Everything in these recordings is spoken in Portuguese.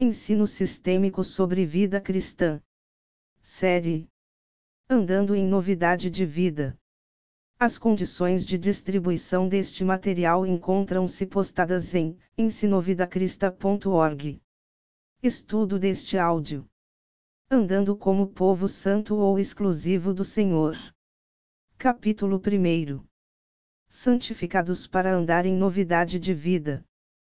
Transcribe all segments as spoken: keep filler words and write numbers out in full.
Ensino sistêmico sobre vida cristã. Série Andando em novidade de vida. As condições de distribuição deste material encontram-se postadas em ensinovidacrista ponto org. Estudo deste áudio. Andando como povo santo ou exclusivo do Senhor. Capítulo primeiro. Santificados para andar em novidade de vida.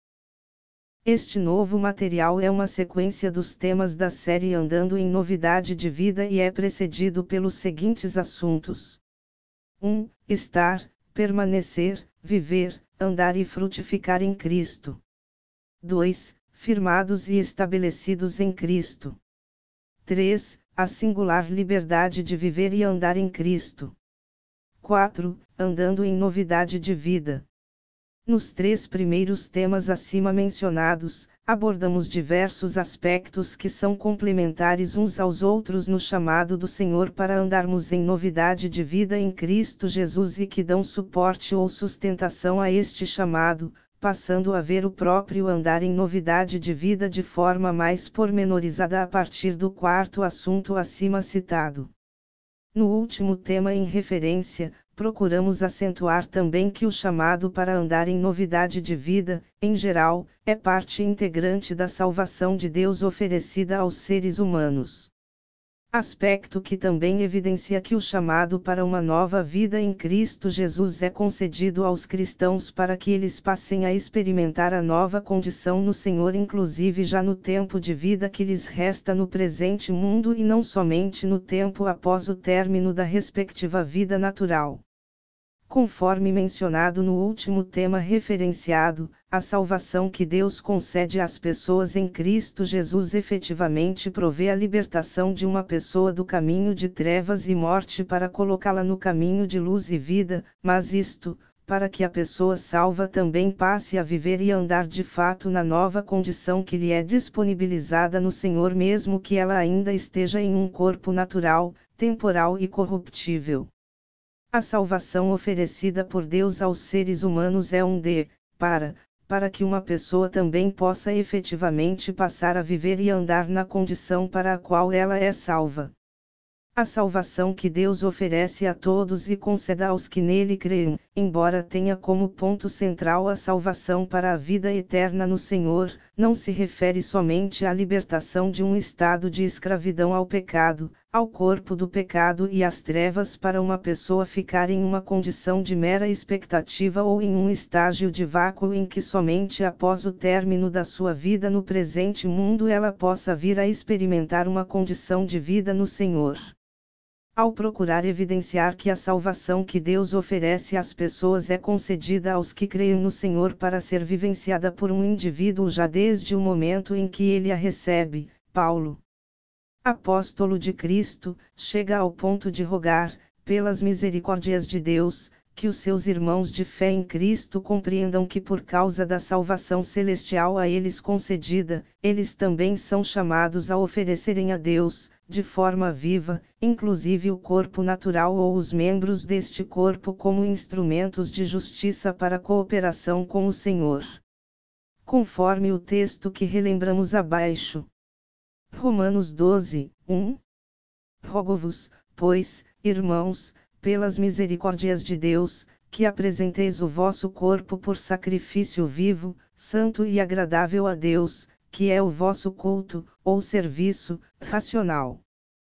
Este novo material é uma sequência dos temas da série Andando em Novidade de Vida e é precedido pelos seguintes assuntos: um. Estar, permanecer, viver, andar e frutificar em Cristo. dois. Firmados e estabelecidos em Cristo. três. A singular liberdade de viver e andar em Cristo. quatro. Andando em novidade de vida. Nos três primeiros temas acima mencionados, abordamos diversos aspectos que são complementares uns aos outros no chamado do Senhor para andarmos em novidade de vida em Cristo Jesus e que dão suporte ou sustentação a este chamado, passando a ver o próprio andar em novidade de vida de forma mais pormenorizada a partir do quarto assunto acima citado. No último tema em referência, procuramos acentuar também que o chamado para andar em novidade de vida, em geral, é parte integrante da salvação de Deus oferecida aos seres humanos. Aspecto que também evidencia que o chamado para uma nova vida em Cristo Jesus é concedido aos cristãos para que eles passem a experimentar a nova condição no Senhor, inclusive já no tempo de vida que lhes resta no presente mundo e não somente no tempo após o término da respectiva vida natural. Conforme mencionado no último tema referenciado, a salvação que Deus concede às pessoas em Cristo Jesus efetivamente provê a libertação de uma pessoa do caminho de trevas e morte para colocá-la no caminho de luz e vida, mas isto, para que a pessoa salva também passe a viver e andar de fato na nova condição que lhe é disponibilizada no Senhor, mesmo que ela ainda esteja em um corpo natural, temporal e corruptível. A salvação oferecida por Deus aos seres humanos é um de, para, para que uma pessoa também possa efetivamente passar a viver e andar na condição para a qual ela é salva. A salvação que Deus oferece a todos e concede aos que nele creem, embora tenha como ponto central a salvação para a vida eterna no Senhor, não se refere somente à libertação de um estado de escravidão ao pecado, ao corpo do pecado e às trevas para uma pessoa ficar em uma condição de mera expectativa ou em um estágio de vácuo em que somente após o término da sua vida no presente mundo ela possa vir a experimentar uma condição de vida no Senhor. Ao procurar evidenciar que a salvação que Deus oferece às pessoas é concedida aos que creem no Senhor para ser vivenciada por um indivíduo já desde o momento em que ele a recebe, Paulo, apóstolo de Cristo, chega ao ponto de rogar, pelas misericórdias de Deus, que os seus irmãos de fé em Cristo compreendam que por causa da salvação celestial a eles concedida, eles também são chamados a oferecerem a Deus, de forma viva, inclusive o corpo natural ou os membros deste corpo como instrumentos de justiça para a cooperação com o Senhor. Conforme o texto que relembramos abaixo. Romanos doze, um. Rogo-vos, pois, irmãos, pelas misericórdias de Deus, que apresenteis o vosso corpo por sacrifício vivo, santo e agradável a Deus, que é o vosso culto, ou serviço, racional.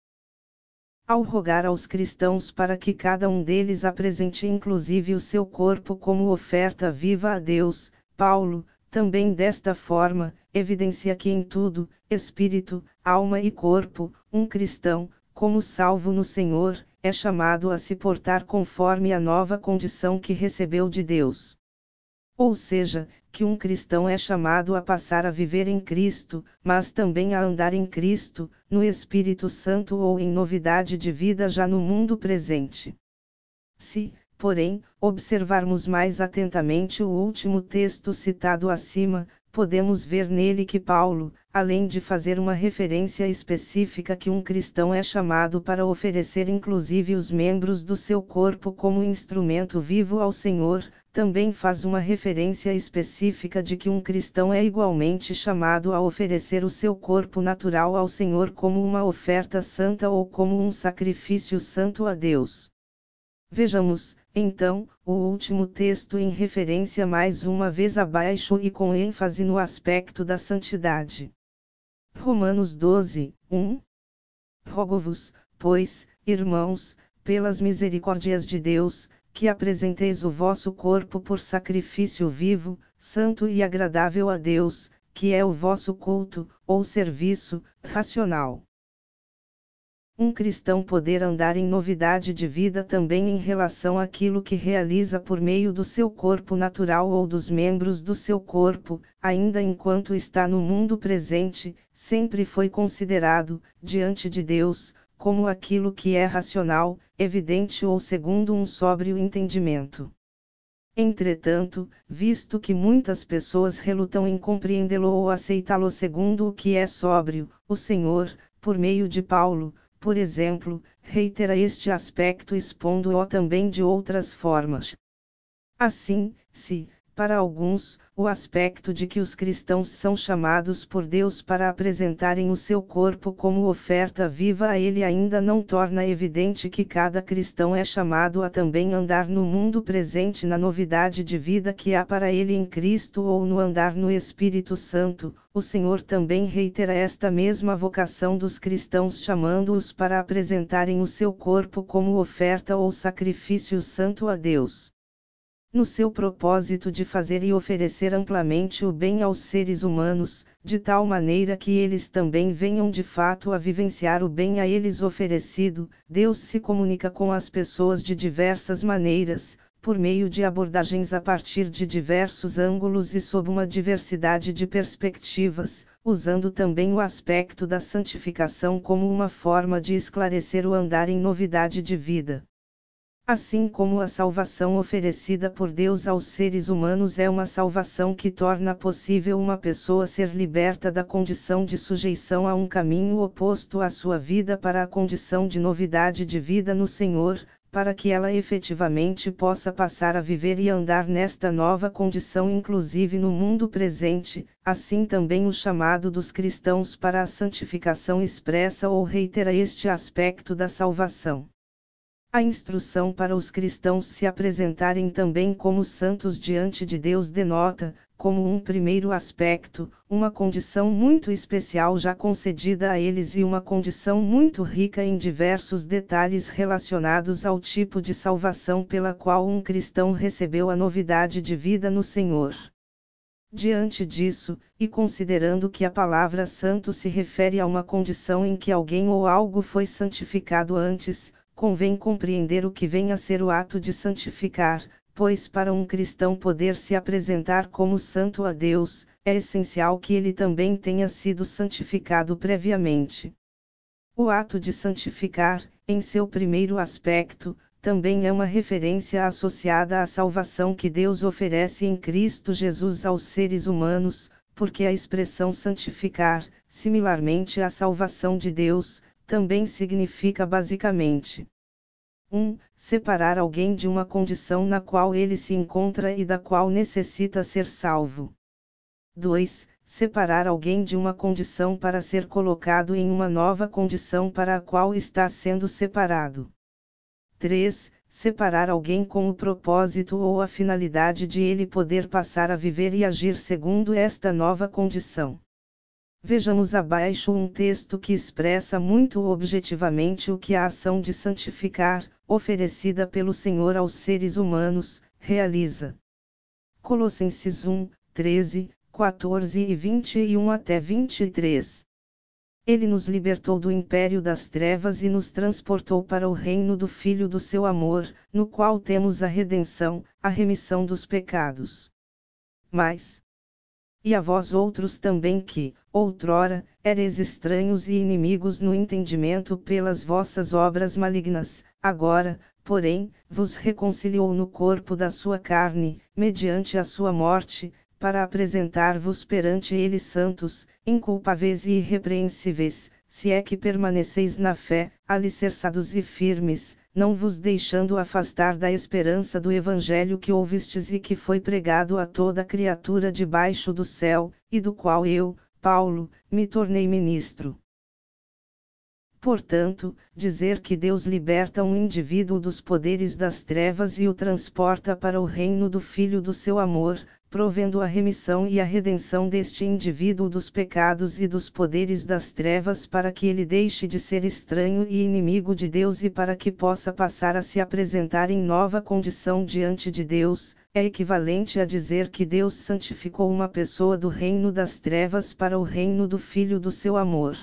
Ao rogar aos cristãos para que cada um deles apresente inclusive o seu corpo como oferta viva a Deus, Paulo, também desta forma, evidencia que em tudo, espírito, alma e corpo, um cristão, como salvo no Senhor, é chamado a se portar conforme a nova condição que recebeu de Deus. Ou seja, que um cristão é chamado a passar a viver em Cristo, mas também a andar em Cristo, no Espírito Santo ou em novidade de vida já no mundo presente. Se, porém, observarmos mais atentamente o último texto citado acima, podemos ver nele que Paulo, além de fazer uma referência específica que um cristão é chamado para oferecer inclusive os membros do seu corpo como instrumento vivo ao Senhor, também faz uma referência específica de que um cristão é igualmente chamado a oferecer o seu corpo natural ao Senhor como uma oferta santa ou como um sacrifício santo a Deus. Vejamos, então, o último texto em referência mais uma vez abaixo e com ênfase no aspecto da santidade. Romanos doze, um. Rogo-vos, pois, irmãos, pelas misericórdias de Deus, que apresenteis o vosso corpo por sacrifício vivo, santo e agradável a Deus, que é o vosso culto, ou serviço, racional. Um cristão poder andar em novidade de vida também em relação àquilo que realiza por meio do seu corpo natural ou dos membros do seu corpo, ainda enquanto está no mundo presente, sempre foi considerado, diante de Deus, como aquilo que é racional, evidente ou segundo um sóbrio entendimento. Entretanto, visto que muitas pessoas relutam em compreendê-lo ou aceitá-lo segundo o que é sóbrio, o Senhor, por meio de Paulo, por exemplo, reitera este aspecto expondo-o também de outras formas. Assim, se, para alguns, o aspecto de que os cristãos são chamados por Deus para apresentarem o seu corpo como oferta viva a Ele ainda não torna evidente que cada cristão é chamado a também andar no mundo presente na novidade de vida que há para ele em Cristo ou no andar no Espírito Santo, o Senhor também reitera esta mesma vocação dos cristãos chamando-os para apresentarem o seu corpo como oferta ou sacrifício santo a Deus. No seu propósito de fazer e oferecer amplamente o bem aos seres humanos, de tal maneira que eles também venham de fato a vivenciar o bem a eles oferecido, Deus se comunica com as pessoas de diversas maneiras, por meio de abordagens a partir de diversos ângulos e sob uma diversidade de perspectivas, usando também o aspecto da santificação como uma forma de esclarecer o andar em novidade de vida. Assim como a salvação oferecida por Deus aos seres humanos é uma salvação que torna possível uma pessoa ser liberta da condição de sujeição a um caminho oposto à sua vida para a condição de novidade de vida no Senhor, para que ela efetivamente possa passar a viver e andar nesta nova condição inclusive no mundo presente, assim também o chamado dos cristãos para a santificação expressa ou reitera este aspecto da salvação. A instrução para os cristãos se apresentarem também como santos diante de Deus denota, como um primeiro aspecto, uma condição muito especial já concedida a eles e uma condição muito rica em diversos detalhes relacionados ao tipo de salvação pela qual um cristão recebeu a novidade de vida no Senhor. Diante disso, e considerando que a palavra santo se refere a uma condição em que alguém ou algo foi santificado antes, convém compreender o que vem a ser o ato de santificar, pois para um cristão poder se apresentar como santo a Deus, é essencial que ele também tenha sido santificado previamente. O ato de santificar, em seu primeiro aspecto, também é uma referência associada à salvação que Deus oferece em Cristo Jesus aos seres humanos, porque a expressão santificar, similarmente à salvação de Deus, também significa basicamente um. Separar alguém de uma condição na qual ele se encontra e da qual necessita ser salvo. dois. Separar alguém de uma condição para ser colocado em uma nova condição para a qual está sendo separado. três. Separar alguém com o propósito ou a finalidade de ele poder passar a viver e agir segundo esta nova condição. Vejamos abaixo um texto que expressa muito objetivamente o que a ação de santificar, oferecida pelo Senhor aos seres humanos, realiza. Colossenses um, treze, quatorze e vinte e um até vinte e três. Ele nos libertou do império das trevas e nos transportou para o reino do Filho do seu amor, no qual temos a redenção, a remissão dos pecados. Mas e a vós outros também que, outrora, eres estranhos e inimigos no entendimento pelas vossas obras malignas, agora, porém, vos reconciliou no corpo da sua carne, mediante a sua morte, para apresentar-vos perante ele santos, inculpáveis e irrepreensíveis, se é que permaneceis na fé, alicerçados e firmes, não vos deixando afastar da esperança do Evangelho que ouvistes e que foi pregado a toda criatura debaixo do céu, e do qual eu, Paulo, me tornei ministro. Portanto, dizer que Deus liberta um indivíduo dos poderes das trevas e o transporta para o reino do Filho do seu amor, provendo a remissão e a redenção deste indivíduo dos pecados e dos poderes das trevas para que ele deixe de ser estranho e inimigo de Deus e para que possa passar a se apresentar em nova condição diante de Deus, é equivalente a dizer que Deus santificou uma pessoa do reino das trevas para o reino do Filho do seu amor.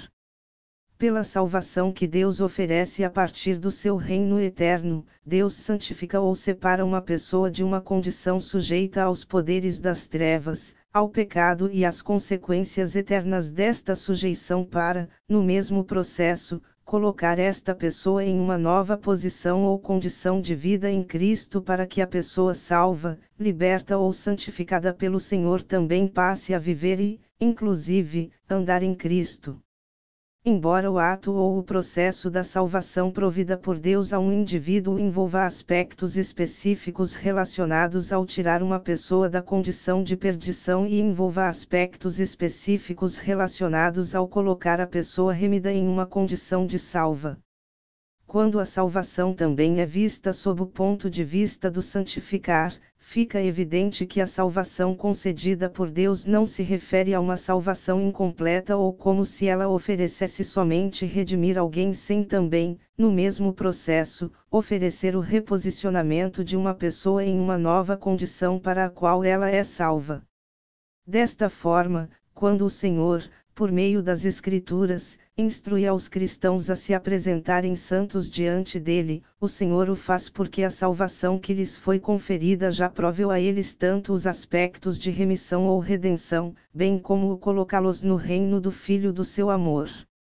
Pela salvação que Deus oferece a partir do seu reino eterno, Deus santifica ou separa uma pessoa de uma condição sujeita aos poderes das trevas, ao pecado e às consequências eternas desta sujeição para, no mesmo processo, colocar esta pessoa em uma nova posição ou condição de vida em Cristo para que a pessoa salva, liberta ou santificada pelo Senhor também passe a viver e, inclusive, andar em Cristo. Embora o ato ou o processo da salvação provida por Deus a um indivíduo envolva aspectos específicos relacionados ao tirar uma pessoa da condição de perdição e envolva aspectos específicos relacionados ao colocar a pessoa remida em uma condição de salva. Quando a salvação também é vista sob o ponto de vista do santificar, fica evidente que a salvação concedida por Deus não se refere a uma salvação incompleta ou como se ela oferecesse somente redimir alguém sem também, no mesmo processo, oferecer o reposicionamento de uma pessoa em uma nova condição para a qual ela é salva. Desta forma, quando o Senhor, por meio das Escrituras, instrui aos cristãos a se apresentarem santos diante dele, o Senhor o faz porque a salvação que lhes foi conferida já proveu a eles tanto os aspectos de remissão ou redenção, bem como o colocá-los no reino do Filho do seu amor.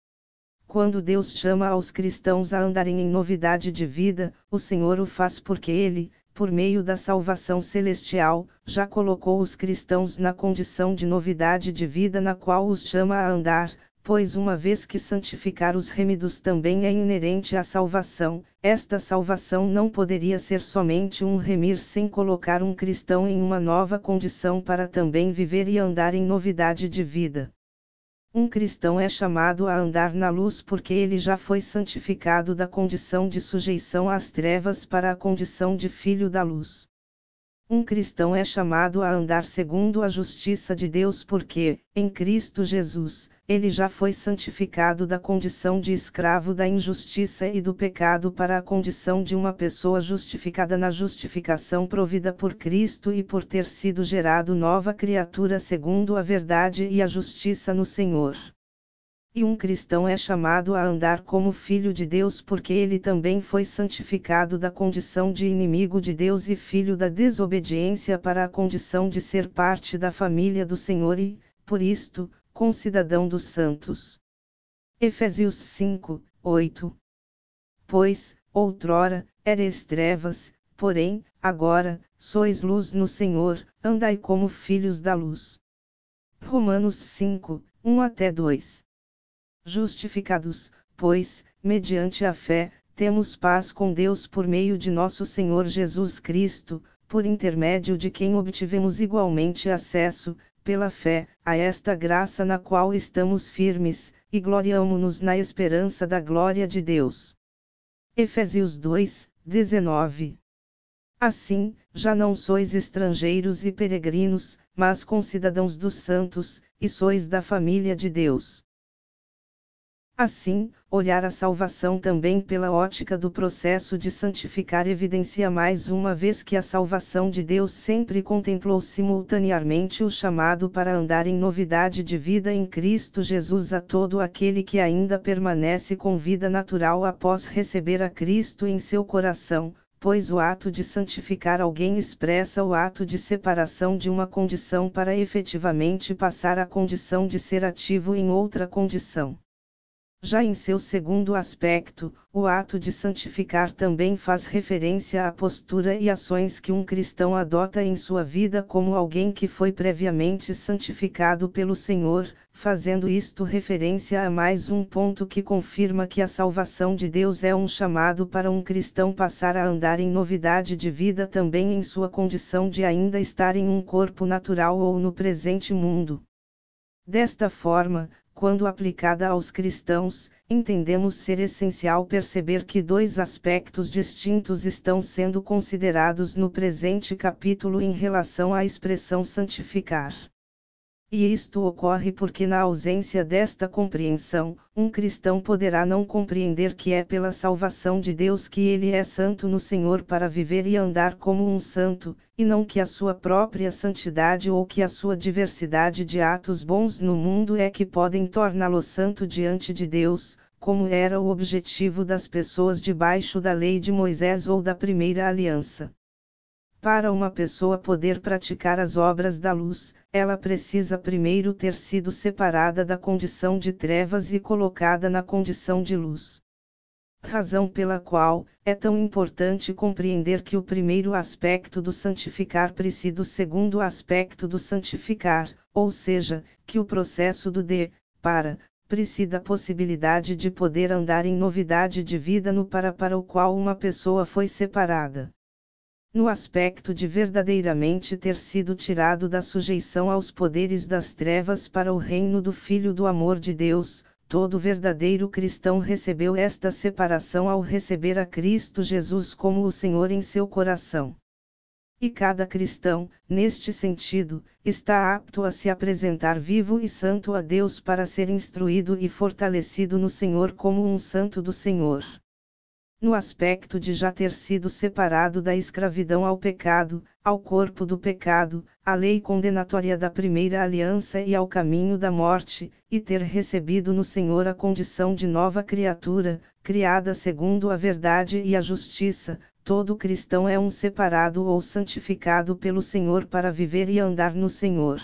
Quando Deus chama aos cristãos a andarem em novidade de vida, o Senhor o faz porque ele, por meio da salvação celestial, já colocou os cristãos na condição de novidade de vida na qual os chama a andar, pois uma vez que santificar os remidos também é inerente à salvação, esta salvação não poderia ser somente um remir sem colocar um cristão em uma nova condição para também viver e andar em novidade de vida. Um cristão é chamado a andar na luz porque ele já foi santificado da condição de sujeição às trevas para a condição de filho da luz. Um cristão é chamado a andar segundo a justiça de Deus porque, em Cristo Jesus, ele já foi santificado da condição de escravo da injustiça e do pecado para a condição de uma pessoa justificada na justificação provida por Cristo e por ter sido gerado nova criatura segundo a verdade e a justiça no Senhor. E um cristão é chamado a andar como filho de Deus porque ele também foi santificado da condição de inimigo de Deus e filho da desobediência para a condição de ser parte da família do Senhor e, por isto, concidadão dos santos. Efésios cinco, oito. Pois, outrora, erais trevas, porém, agora, sois luz no Senhor, andai como filhos da luz. Romanos cinco, um até dois. Justificados, pois, mediante a fé, temos paz com Deus por meio de nosso Senhor Jesus Cristo, por intermédio de quem obtivemos igualmente acesso, pela fé, a esta graça na qual estamos firmes, e gloriamo-nos na esperança da glória de Deus. Efésios dois, dezenove. Assim, já não sois estrangeiros e peregrinos, mas concidadãos dos santos, e sois da família de Deus. Assim, olhar a salvação também pela ótica do processo de santificar evidencia mais uma vez que a salvação de Deus sempre contemplou simultaneamente o chamado para andar em novidade de vida em Cristo Jesus a todo aquele que ainda permanece com vida natural após receber a Cristo em seu coração, pois o ato de santificar alguém expressa o ato de separação de uma condição para efetivamente passar à condição de ser ativo em outra condição. Já em seu segundo aspecto, o ato de santificar também faz referência à postura e ações que um cristão adota em sua vida como alguém que foi previamente santificado pelo Senhor, fazendo isto referência a mais um ponto que confirma que a salvação de Deus é um chamado para um cristão passar a andar em novidade de vida também em sua condição de ainda estar em um corpo natural ou no presente mundo. Desta forma, quando aplicada aos cristãos, entendemos ser essencial perceber que dois aspectos distintos estão sendo considerados no presente capítulo em relação à expressão santificar. E isto ocorre porque, na ausência desta compreensão, um cristão poderá não compreender que é pela salvação de Deus que ele é santo no Senhor para viver e andar como um santo, e não que a sua própria santidade ou que a sua diversidade de atos bons no mundo é que podem torná-lo santo diante de Deus, como era o objetivo das pessoas debaixo da lei de Moisés ou da primeira aliança. Para uma pessoa poder praticar as obras da luz, ela precisa primeiro ter sido separada da condição de trevas e colocada na condição de luz. Razão pela qual é tão importante compreender que o primeiro aspecto do santificar precede o segundo aspecto do santificar, ou seja, que o processo do de, para, precede a possibilidade de poder andar em novidade de vida no para para o qual uma pessoa foi separada. No aspecto de verdadeiramente ter sido tirado da sujeição aos poderes das trevas para o reino do Filho do amor de Deus, todo verdadeiro cristão recebeu esta separação ao receber a Cristo Jesus como o Senhor em seu coração. E cada cristão, neste sentido, está apto a se apresentar vivo e santo a Deus para ser instruído e fortalecido no Senhor como um santo do Senhor. No aspecto de já ter sido separado da escravidão ao pecado, ao corpo do pecado, à lei condenatória da primeira aliança e ao caminho da morte, e ter recebido no Senhor a condição de nova criatura, criada segundo a verdade e a justiça, todo cristão é um separado ou santificado pelo Senhor para viver e andar no Senhor.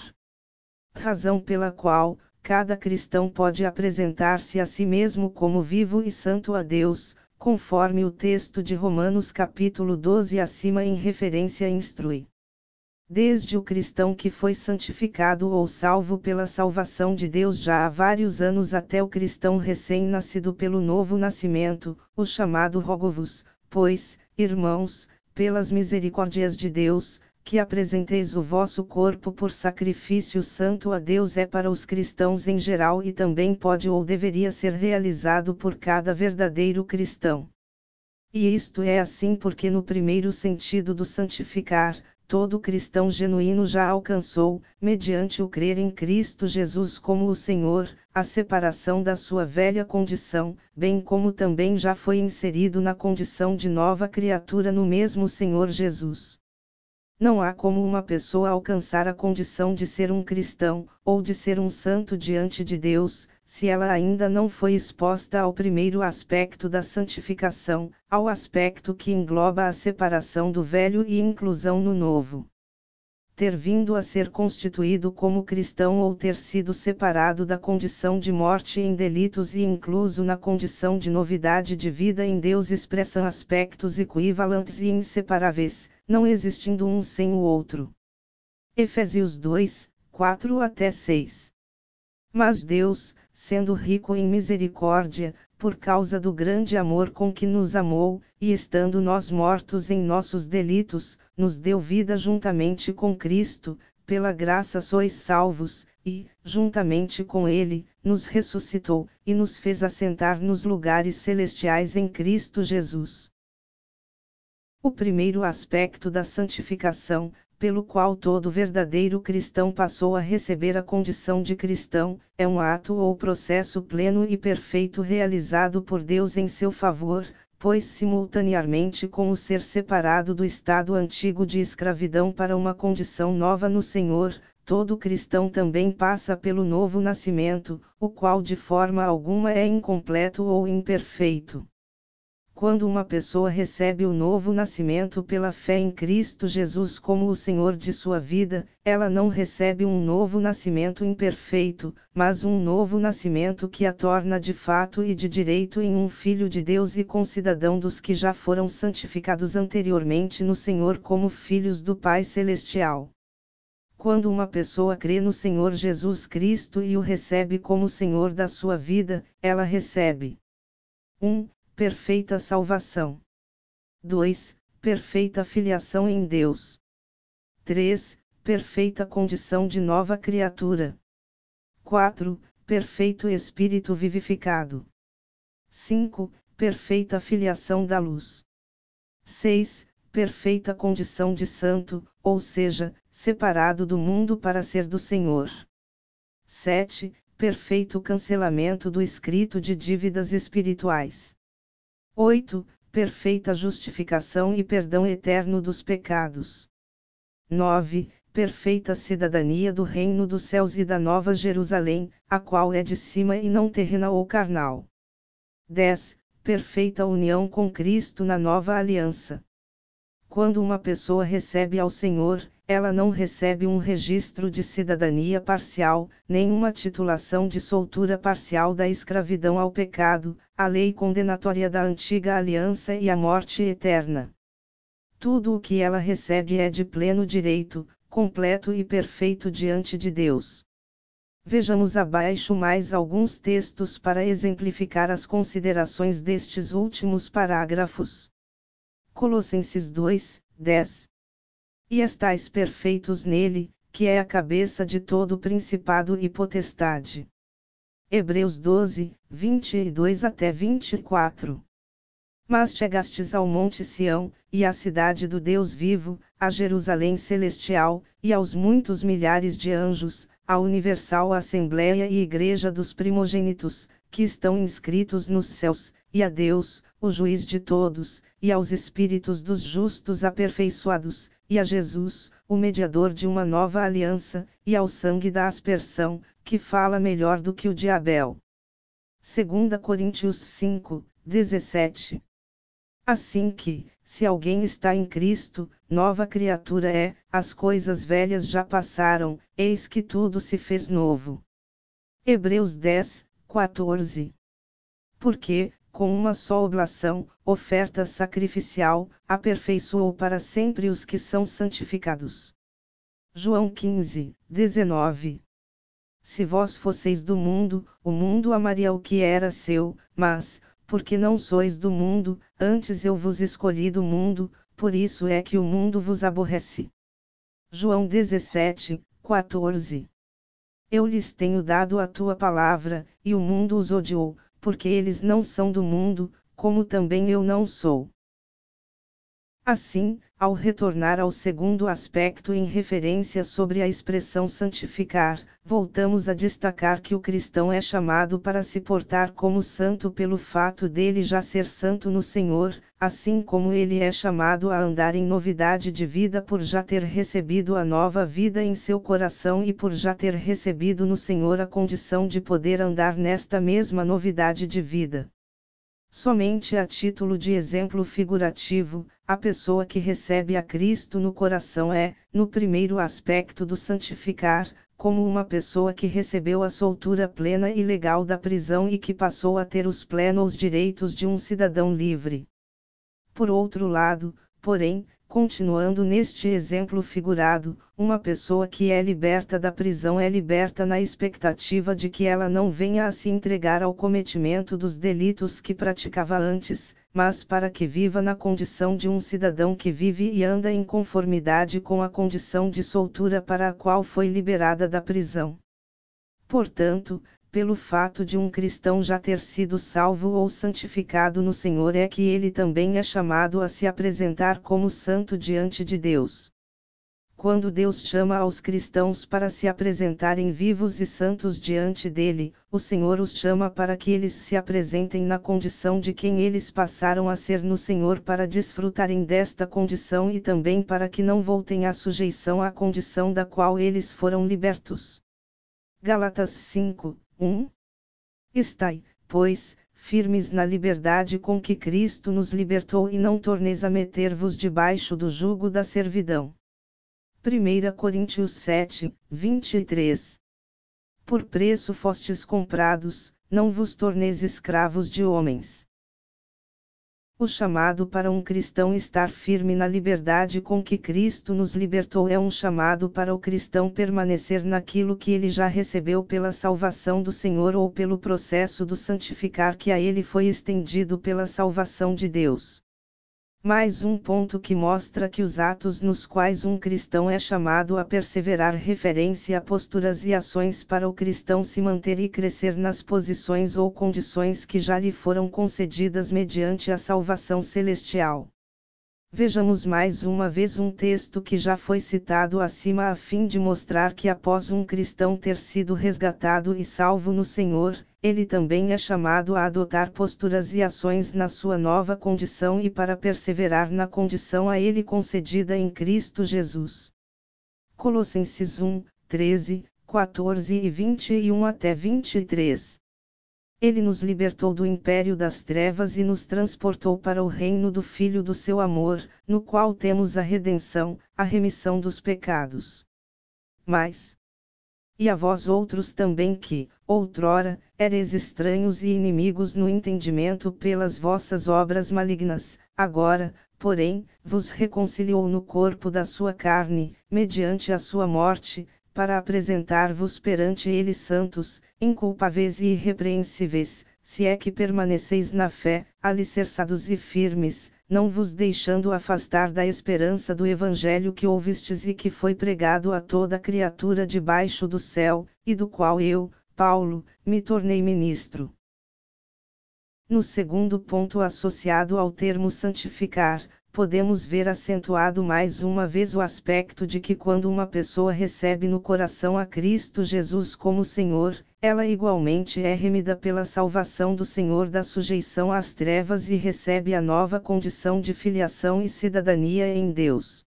Razão pela qual, cada cristão pode apresentar-se a si mesmo como vivo e santo a Deus, conforme o texto de Romanos capítulo doze acima em referência instrui. Desde o cristão que foi santificado ou salvo pela salvação de Deus já há vários anos até o cristão recém-nascido pelo novo nascimento, o chamado rogo-vos, pois, irmãos, pelas misericórdias de Deus, que apresenteis o vosso corpo por sacrifício santo a Deus é para os cristãos em geral e também pode ou deveria ser realizado por cada verdadeiro cristão. E isto é assim porque no primeiro sentido do santificar, todo cristão genuíno já alcançou, mediante o crer em Cristo Jesus como o Senhor, a separação da sua velha condição, bem como também já foi inserido na condição de nova criatura no mesmo Senhor Jesus. Não há como uma pessoa alcançar a condição de ser um cristão, ou de ser um santo diante de Deus, se ela ainda não foi exposta ao primeiro aspecto da santificação, ao aspecto que engloba a separação do velho e inclusão no novo. Ter vindo a ser constituído como cristão ou ter sido separado da condição de morte em delitos e incluso na condição de novidade de vida em Deus expressam aspectos equivalentes e inseparáveis, não existindo um sem o outro. Efésios dois, quatro até seis. Mas Deus, sendo rico em misericórdia, por causa do grande amor com que nos amou, e estando nós mortos em nossos delitos, nos deu vida juntamente com Cristo, pela graça sois salvos, e, juntamente com Ele, nos ressuscitou, e nos fez assentar nos lugares celestiais em Cristo Jesus. O primeiro aspecto da santificação, pelo qual todo verdadeiro cristão passou a receber a condição de cristão, é um ato ou processo pleno e perfeito realizado por Deus em seu favor, pois simultaneamente com o ser separado do estado antigo de escravidão para uma condição nova no Senhor, todo cristão também passa pelo novo nascimento, o qual de forma alguma é incompleto ou imperfeito. Quando uma pessoa recebe o novo nascimento pela fé em Cristo Jesus como o Senhor de sua vida, ela não recebe um novo nascimento imperfeito, mas um novo nascimento que a torna de fato e de direito em um filho de Deus e concidadão dos que já foram santificados anteriormente no Senhor como filhos do Pai Celestial. Quando uma pessoa crê no Senhor Jesus Cristo e o recebe como Senhor da sua vida, ela recebe um Perfeita salvação. dois Perfeita filiação em Deus. três Perfeita condição de nova criatura. quatro Perfeito espírito vivificado. cinco Perfeita filiação da luz. seis Perfeita condição de santo, ou seja, separado do mundo para ser do Senhor. sete Perfeito cancelamento do escrito de dívidas espirituais. oito Perfeita justificação e perdão eterno dos pecados. nove Perfeita cidadania do reino dos céus e da nova Jerusalém, a qual é de cima e não terrena ou carnal. dez Perfeita união com Cristo na nova aliança. Quando uma pessoa recebe ao Senhor, ela não recebe um registro de cidadania parcial, nem uma titulação de soltura parcial da escravidão ao pecado, a lei condenatória da antiga aliança e a morte eterna. Tudo o que ela recebe é de pleno direito, completo e perfeito diante de Deus. Vejamos abaixo mais alguns textos para exemplificar as considerações destes últimos parágrafos. Colossenses dois, dez. E estais perfeitos nele, que é a cabeça de todo principado e potestade. Hebreus doze, vinte e dois até vinte e quatro. Mas chegastes ao monte Sião, e à cidade do Deus vivo, a Jerusalém celestial, e aos muitos milhares de anjos, à universal Assembleia e Igreja dos primogênitos, que estão inscritos nos céus, e a Deus, o juiz de todos, e aos espíritos dos justos aperfeiçoados, e a Jesus, o mediador de uma nova aliança, e ao sangue da aspersão, que fala melhor do que o de Abel. dois Coríntios cinco, dezessete. Assim que, se alguém está em Cristo, nova criatura é, as coisas velhas já passaram, eis que tudo se fez novo. Hebreus dez, quatorze. Porque, com uma só oblação, oferta sacrificial, aperfeiçoou para sempre os que são santificados. João quinze, dezenove. Se vós fosseis do mundo, o mundo amaria o que era seu, mas, porque não sois do mundo, antes eu vos escolhi do mundo, por isso é que o mundo vos aborrece. João dezessete, quatorze. Eu lhes tenho dado a tua palavra, e o mundo os odiou, porque eles não são do mundo, como também eu não sou. Assim, ao retornar ao segundo aspecto em referência sobre a expressão santificar, voltamos a destacar que o cristão é chamado para se portar como santo pelo fato dele já ser santo no Senhor, assim como ele é chamado a andar em novidade de vida por já ter recebido a nova vida em seu coração e por já ter recebido no Senhor a condição de poder andar nesta mesma novidade de vida. Somente a título de exemplo figurativo, a pessoa que recebe a Cristo no coração é, no primeiro aspecto do santificar, como uma pessoa que recebeu a soltura plena e legal da prisão e que passou a ter os plenos direitos de um cidadão livre. Por outro lado, porém, continuando neste exemplo figurado, uma pessoa que é liberta da prisão é liberta na expectativa de que ela não venha a se entregar ao cometimento dos delitos que praticava antes, mas para que viva na condição de um cidadão que vive e anda em conformidade com a condição de soltura para a qual foi liberada da prisão. Portanto, pelo fato de um cristão já ter sido salvo ou santificado no Senhor é que ele também é chamado a se apresentar como santo diante de Deus. Quando Deus chama aos cristãos para se apresentarem vivos e santos diante dele, o Senhor os chama para que eles se apresentem na condição de quem eles passaram a ser no Senhor para desfrutarem desta condição e também para que não voltem à sujeição à condição da qual eles foram libertos. Gálatas cinco, um. Estai, pois, firmes na liberdade com que Cristo nos libertou e não torneis a meter-vos debaixo do jugo da servidão. primeira Coríntios sete, vinte e três. Por preço fostes comprados, não vos torneis escravos de homens. O chamado para um cristão estar firme na liberdade com que Cristo nos libertou é um chamado para o cristão permanecer naquilo que ele já recebeu pela salvação do Senhor ou pelo processo do santificar que a ele foi estendido pela salvação de Deus. Mais um ponto que mostra que os atos nos quais um cristão é chamado a perseverar referência a posturas e ações para o cristão se manter e crescer nas posições ou condições que já lhe foram concedidas mediante a salvação celestial. Vejamos mais uma vez um texto que já foi citado acima a fim de mostrar que após um cristão ter sido resgatado e salvo no Senhor, ele também é chamado a adotar posturas e ações na sua nova condição e para perseverar na condição a ele concedida em Cristo Jesus. Colossenses um, treze, quatorze e vinte e um até vinte e três. Ele nos libertou do império das trevas e nos transportou para o reino do Filho do seu amor, no qual temos a redenção, a remissão dos pecados. Mas, e a vós outros também que, outrora, ereis estranhos e inimigos no entendimento pelas vossas obras malignas, agora, porém, vos reconciliou no corpo da sua carne, mediante a sua morte, para apresentar-vos perante ele santos, inculpáveis e irrepreensíveis, se é que permaneceis na fé, alicerçados e firmes, não vos deixando afastar da esperança do Evangelho que ouvistes e que foi pregado a toda criatura debaixo do céu, e do qual eu, Paulo, me tornei ministro. No segundo ponto associado ao termo santificar, podemos ver acentuado mais uma vez o aspecto de que quando uma pessoa recebe no coração a Cristo Jesus como Senhor, ela igualmente é remida pela salvação do Senhor da sujeição às trevas e recebe a nova condição de filiação e cidadania em Deus.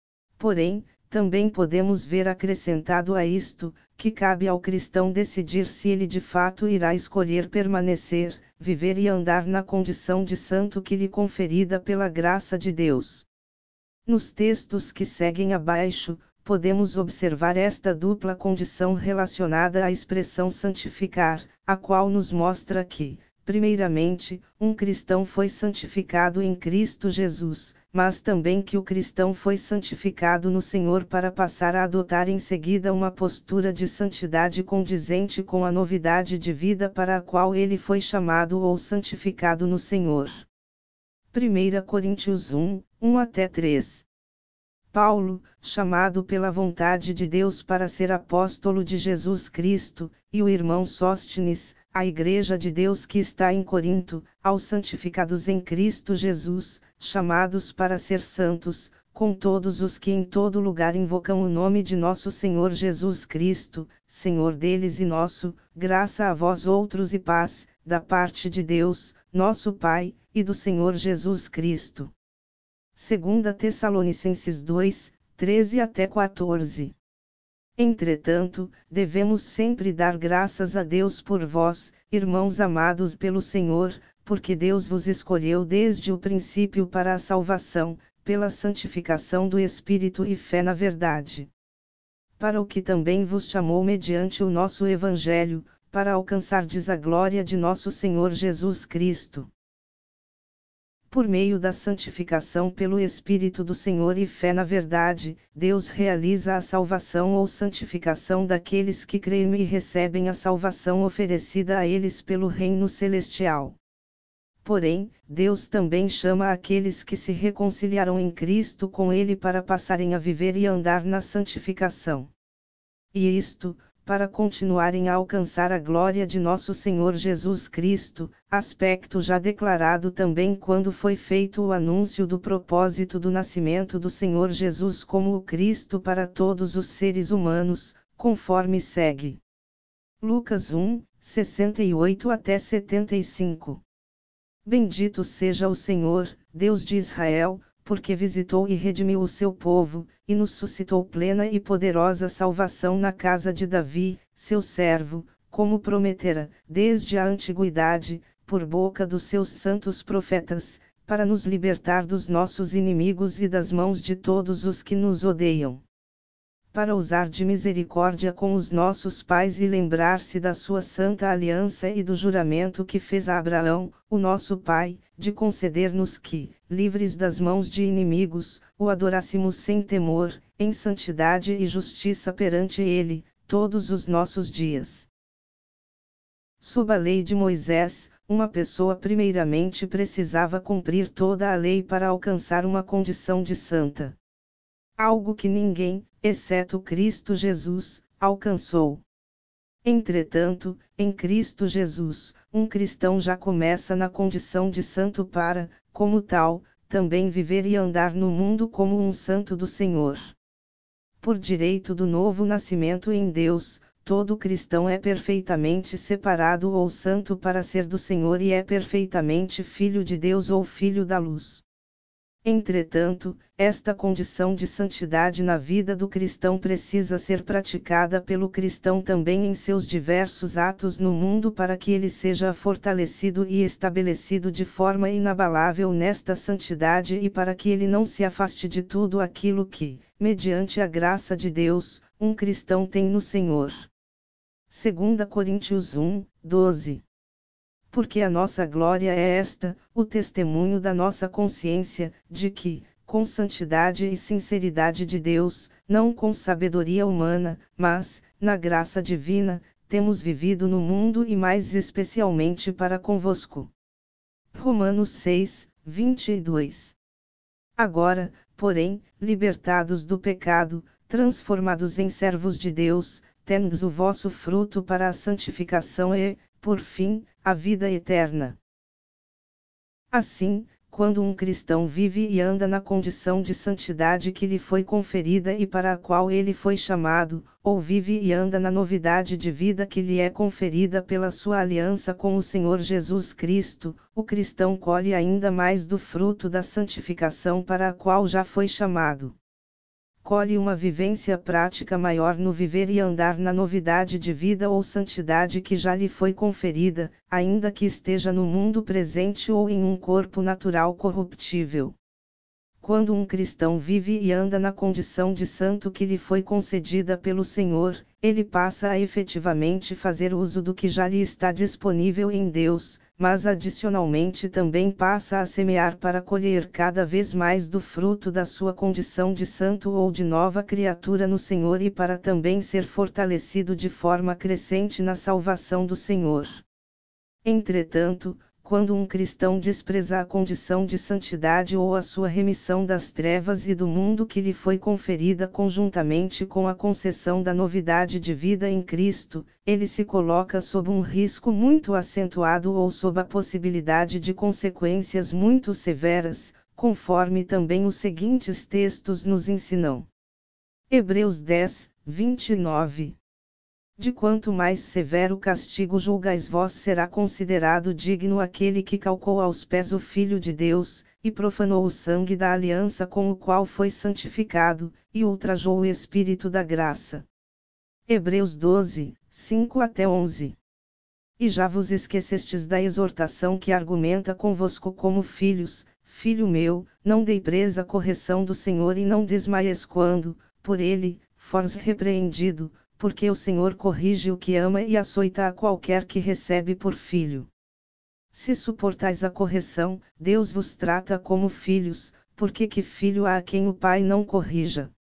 Porém, também podemos ver acrescentado a isto, que cabe ao cristão decidir se ele de fato irá escolher permanecer, viver e andar na condição de santo que lhe conferida pela graça de Deus. Nos textos que seguem abaixo, podemos observar esta dupla condição relacionada à expressão santificar, a qual nos mostra que, primeiramente, um cristão foi santificado em Cristo Jesus, mas também que o cristão foi santificado no Senhor para passar a adotar em seguida uma postura de santidade condizente com a novidade de vida para a qual ele foi chamado ou santificado no Senhor. primeira Coríntios um, um até três. Paulo, chamado pela vontade de Deus para ser apóstolo de Jesus Cristo, e o irmão Sóstenes, a Igreja de Deus que está em Corinto, aos santificados em Cristo Jesus, chamados para ser santos, com todos os que em todo lugar invocam o nome de nosso Senhor Jesus Cristo, Senhor deles e nosso, graça a vós outros e paz, da parte de Deus, nosso Pai, e do Senhor Jesus Cristo. segunda Tessalonicenses dois, treze até quatorze. Entretanto, devemos sempre dar graças a Deus por vós, irmãos amados pelo Senhor, porque Deus vos escolheu desde o princípio para a salvação, pela santificação do Espírito e fé na verdade. Para o que também vos chamou mediante o nosso Evangelho, para alcançardes a glória de nosso Senhor Jesus Cristo. Por meio da santificação pelo Espírito do Senhor e fé na verdade, Deus realiza a salvação ou santificação daqueles que creem e recebem a salvação oferecida a eles pelo Reino Celestial. Porém, Deus também chama aqueles que se reconciliaram em Cristo com Ele para passarem a viver e andar na santificação. E isto, para continuarem a alcançar a glória de nosso Senhor Jesus Cristo, aspecto já declarado também quando foi feito o anúncio do propósito do nascimento do Senhor Jesus como o Cristo para todos os seres humanos, conforme segue. Lucas um, sessenta e oito até setenta e cinco. Bendito seja o Senhor, Deus de Israel, porque visitou e redimiu o seu povo, e nos suscitou plena e poderosa salvação na casa de Davi, seu servo, como prometera, desde a antiguidade, por boca dos seus santos profetas, para nos libertar dos nossos inimigos e das mãos de todos os que nos odeiam. Para usar de misericórdia com os nossos pais e lembrar-se da sua santa aliança e do juramento que fez a Abraão, o nosso pai, de conceder-nos que, livres das mãos de inimigos, o adorássemos sem temor, em santidade e justiça perante ele, todos os nossos dias. Sob a lei de Moisés, uma pessoa primeiramente precisava cumprir toda a lei para alcançar uma condição de santa. Algo que ninguém, exceto Cristo Jesus, alcançou. Entretanto, em Cristo Jesus, um cristão já começa na condição de santo para, como tal, também viver e andar no mundo como um santo do Senhor. Por direito do novo nascimento em Deus, todo cristão é perfeitamente separado ou santo para ser do Senhor e é perfeitamente filho de Deus ou filho da luz. Entretanto, esta condição de santidade na vida do cristão precisa ser praticada pelo cristão também em seus diversos atos no mundo para que ele seja fortalecido e estabelecido de forma inabalável nesta santidade e para que ele não se afaste de tudo aquilo que, mediante a graça de Deus, um cristão tem no Senhor. Segunda Coríntios um, doze. Porque a nossa glória é esta, o testemunho da nossa consciência, de que, com santidade e sinceridade de Deus, não com sabedoria humana, mas, na graça divina, temos vivido no mundo e mais especialmente para convosco. Romanos seis, vinte e dois. Agora, porém, libertados do pecado, transformados em servos de Deus, tendes o vosso fruto para a santificação e, por fim, a vida eterna. Assim, quando um cristão vive e anda na condição de santidade que lhe foi conferida e para a qual ele foi chamado, ou vive e anda na novidade de vida que lhe é conferida pela sua aliança com o Senhor Jesus Cristo, o cristão colhe ainda mais do fruto da santificação para a qual já foi chamado. Colhe uma vivência prática maior no viver e andar na novidade de vida ou santidade que já lhe foi conferida, ainda que esteja no mundo presente ou em um corpo natural corruptível. Quando um cristão vive e anda na condição de santo que lhe foi concedida pelo Senhor, ele passa a efetivamente fazer uso do que já lhe está disponível em Deus, mas adicionalmente também passa a semear para colher cada vez mais do fruto da sua condição de santo ou de nova criatura no Senhor e para também ser fortalecido de forma crescente na salvação do Senhor. Entretanto, quando um cristão despreza a condição de santidade ou a sua remissão das trevas e do mundo que lhe foi conferida conjuntamente com a concessão da novidade de vida em Cristo, ele se coloca sob um risco muito acentuado ou sob a possibilidade de consequências muito severas, conforme também os seguintes textos nos ensinam. Hebreus dez, vinte e nove. De quanto mais severo castigo julgais vós, será considerado digno aquele que calcou aos pés o Filho de Deus, e profanou o sangue da aliança com o qual foi santificado, e ultrajou o Espírito da graça. Hebreus doze, cinco até onze. E já vos esquecestes da exortação que argumenta convosco como filhos: Filho meu, não dei presa à correção do Senhor e não desmaies quando, por ele, fores repreendido, porque o Senhor corrige o que ama e açoita a qualquer que recebe por filho. Se suportais a correção, Deus vos trata como filhos, porque que filho há a quem o pai não corrija?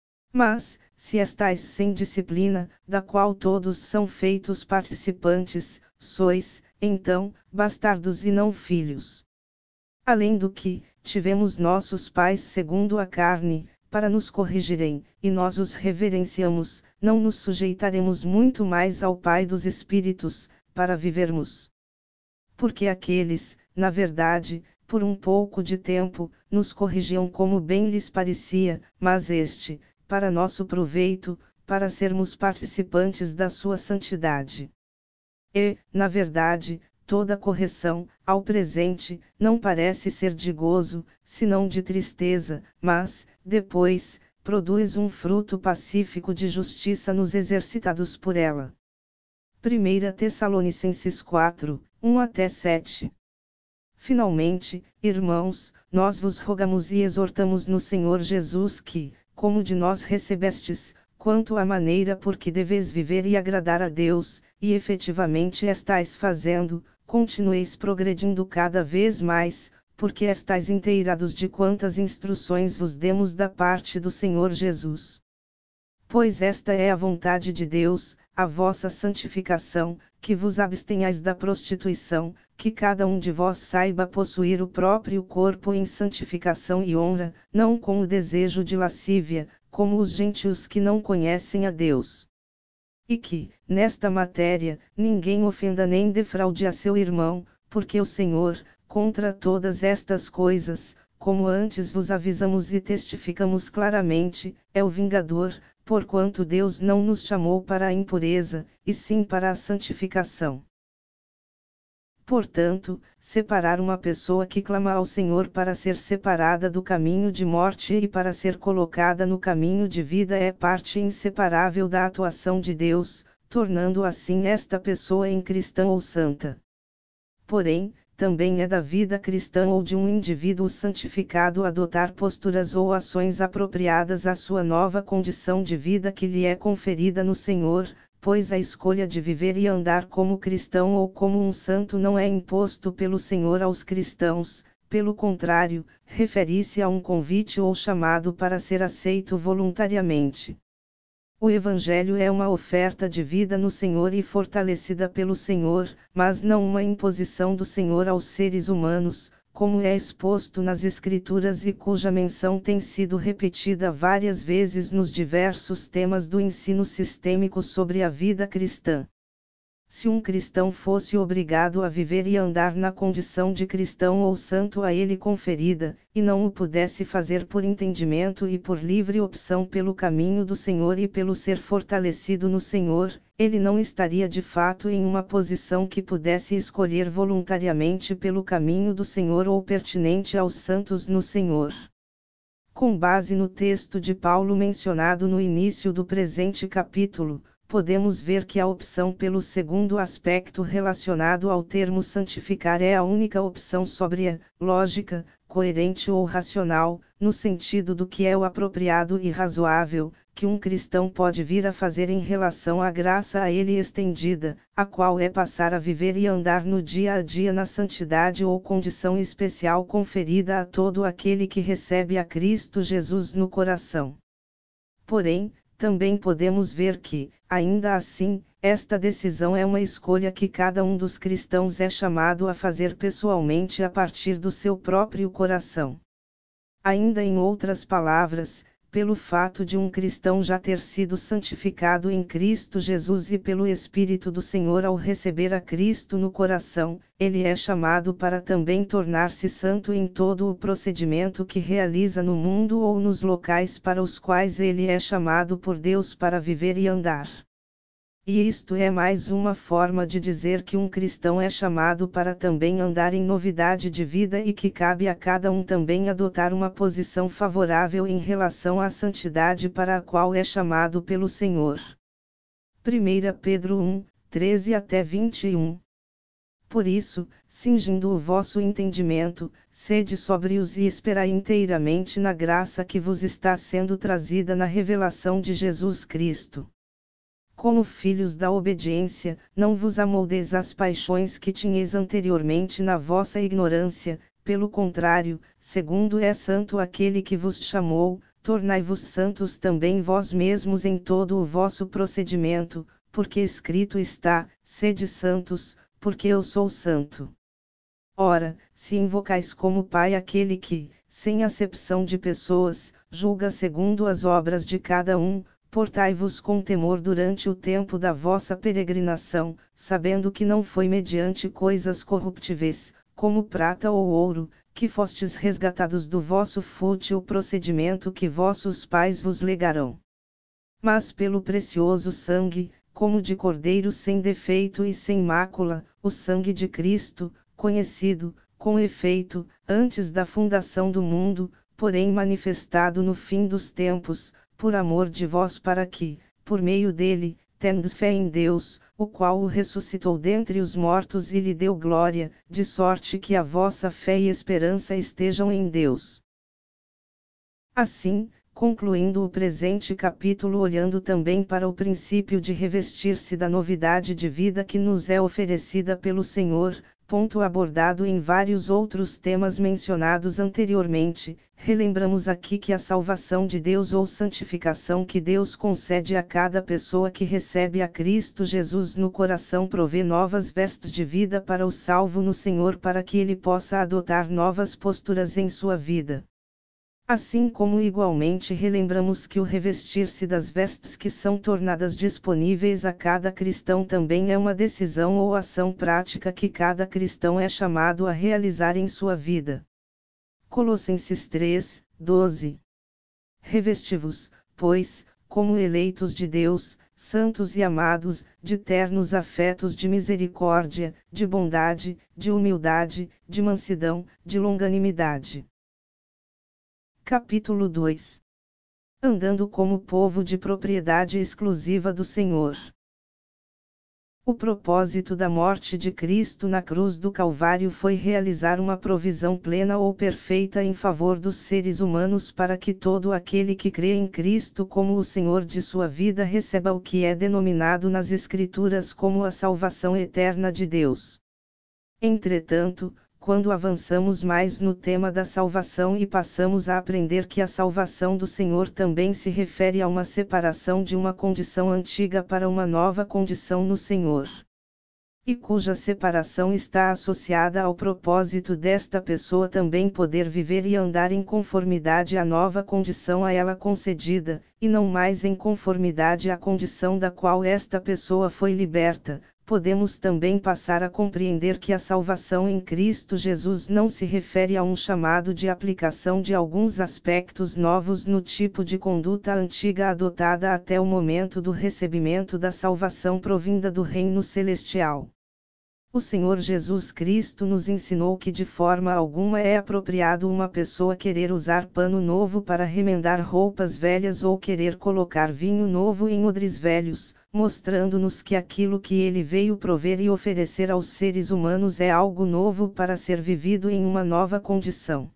Mas, se estais sem disciplina, da qual todos são feitos participantes, sois, então, bastardos e não filhos. Além do que, tivemos nossos pais segundo a carne, para nos corrigirem, e nós os reverenciamos, não nos sujeitaremos muito mais ao Pai dos Espíritos, para vivermos. Porque aqueles, na verdade, por um pouco de tempo, nos corrigiam como bem lhes parecia, mas este, para nosso proveito, para sermos participantes da sua santidade. E, na verdade, toda correção, ao presente, não parece ser de gozo, senão de tristeza, mas, depois, produz um fruto pacífico de justiça nos exercitados por ela. primeira Tessalonicenses quatro, um até sete. Finalmente, irmãos, nós vos rogamos e exortamos no Senhor Jesus que, como de nós recebestes, quanto à maneira por que deveis viver e agradar a Deus, e efetivamente estáis fazendo, continueis progredindo cada vez mais, porque estáis inteirados de quantas instruções vos demos da parte do Senhor Jesus. Pois esta é a vontade de Deus, a vossa santificação, que vos abstenhais da prostituição, que cada um de vós saiba possuir o próprio corpo em santificação e honra, não com o desejo de lascívia, como os gentios que não conhecem a Deus. E que, nesta matéria, ninguém ofenda nem defraude a seu irmão, porque o Senhor, contra todas estas coisas, como antes vos avisamos e testificamos claramente, é o vingador, porquanto Deus não nos chamou para a impureza, e sim para a santificação. Portanto, separar uma pessoa que clama ao Senhor para ser separada do caminho de morte e para ser colocada no caminho de vida é parte inseparável da atuação de Deus, tornando assim esta pessoa em cristã ou santa. Porém, também é da vida cristã ou de um indivíduo santificado adotar posturas ou ações apropriadas à sua nova condição de vida que lhe é conferida no Senhor, pois a escolha de viver e andar como cristão ou como um santo não é imposto pelo Senhor aos cristãos, pelo contrário, refere-se a um convite ou chamado para ser aceito voluntariamente. O Evangelho é uma oferta de vida no Senhor e fortalecida pelo Senhor, mas não uma imposição do Senhor aos seres humanos, como é exposto nas Escrituras e cuja menção tem sido repetida várias vezes nos diversos temas do ensino sistêmico sobre a vida cristã. Se um cristão fosse obrigado a viver e andar na condição de cristão ou santo a ele conferida, e não o pudesse fazer por entendimento e por livre opção pelo caminho do Senhor e pelo ser fortalecido no Senhor, ele não estaria de fato em uma posição que pudesse escolher voluntariamente pelo caminho do Senhor ou pertinente aos santos no Senhor. Com base no texto de Paulo mencionado no início do presente capítulo, podemos ver que a opção pelo segundo aspecto relacionado ao termo santificar é a única opção sóbria, lógica, coerente ou racional, no sentido do que é o apropriado e razoável, que um cristão pode vir a fazer em relação à graça a ele estendida, a qual é passar a viver e andar no dia a dia na santidade ou condição especial conferida a todo aquele que recebe a Cristo Jesus no coração. Porém, também podemos ver que, ainda assim, esta decisão é uma escolha que cada um dos cristãos é chamado a fazer pessoalmente a partir do seu próprio coração. Ainda em outras palavras, pelo fato de um cristão já ter sido santificado em Cristo Jesus e pelo Espírito do Senhor ao receber a Cristo no coração, ele é chamado para também tornar-se santo em todo o procedimento que realiza no mundo ou nos locais para os quais ele é chamado por Deus para viver e andar. E isto é mais uma forma de dizer que um cristão é chamado para também andar em novidade de vida e que cabe a cada um também adotar uma posição favorável em relação à santidade para a qual é chamado pelo Senhor. primeira Pedro um, treze até vinte e um. Por isso, cingindo o vosso entendimento, sede sóbrios e esperai inteiramente na graça que vos está sendo trazida na revelação de Jesus Cristo. Como filhos da obediência, não vos amoldeis às paixões que tinhais anteriormente na vossa ignorância, pelo contrário, segundo é santo aquele que vos chamou, tornai-vos santos também vós mesmos em todo o vosso procedimento, porque escrito está: sede santos, porque eu sou santo. Ora, se invocais como Pai aquele que, sem acepção de pessoas, julga segundo as obras de cada um, portai-vos com temor durante o tempo da vossa peregrinação, sabendo que não foi mediante coisas corruptíveis, como prata ou ouro, que fostes resgatados do vosso fútil procedimento que vossos pais vos legaram. Mas pelo precioso sangue, como de cordeiro sem defeito e sem mácula, o sangue de Cristo, conhecido, com efeito, antes da fundação do mundo, porém manifestado no fim dos tempos, por amor de vós para que, por meio dele, tendes fé em Deus, o qual o ressuscitou dentre os mortos e lhe deu glória, de sorte que a vossa fé e esperança estejam em Deus. Assim, concluindo o presente capítulo olhando também para o princípio de revestir-se da novidade de vida que nos é oferecida pelo Senhor, ponto abordado em vários outros temas mencionados anteriormente, relembramos aqui que a salvação de Deus ou santificação que Deus concede a cada pessoa que recebe a Cristo Jesus no coração provê novas vestes de vida para o salvo no Senhor para que ele possa adotar novas posturas em sua vida. Assim como igualmente relembramos que o revestir-se das vestes que são tornadas disponíveis a cada cristão também é uma decisão ou ação prática que cada cristão é chamado a realizar em sua vida. Colossenses três, doze. Revesti-vos, pois, como eleitos de Deus, santos e amados, de ternos afetos de misericórdia, de bondade, de humildade, de mansidão, de longanimidade. Capítulo dois. Andando como povo de propriedade exclusiva do Senhor. O propósito da morte de Cristo na cruz do Calvário foi realizar uma provisão plena ou perfeita em favor dos seres humanos para que todo aquele que crê em Cristo como o Senhor de sua vida receba o que é denominado nas Escrituras como a salvação eterna de Deus. Entretanto, quando avançamos mais no tema da salvação e passamos a aprender que a salvação do Senhor também se refere a uma separação de uma condição antiga para uma nova condição no Senhor, e cuja separação está associada ao propósito desta pessoa também poder viver e andar em conformidade à nova condição a ela concedida, e não mais em conformidade à condição da qual esta pessoa foi liberta, podemos também passar a compreender que a salvação em Cristo Jesus não se refere a um chamado de aplicação de alguns aspectos novos no tipo de conduta antiga adotada até o momento do recebimento da salvação provinda do Reino Celestial. O Senhor Jesus Cristo nos ensinou que de forma alguma é apropriado uma pessoa querer usar pano novo para remendar roupas velhas ou querer colocar vinho novo em odres velhos, mostrando-nos que aquilo que ele veio prover e oferecer aos seres humanos é algo novo para ser vivido em uma nova condição.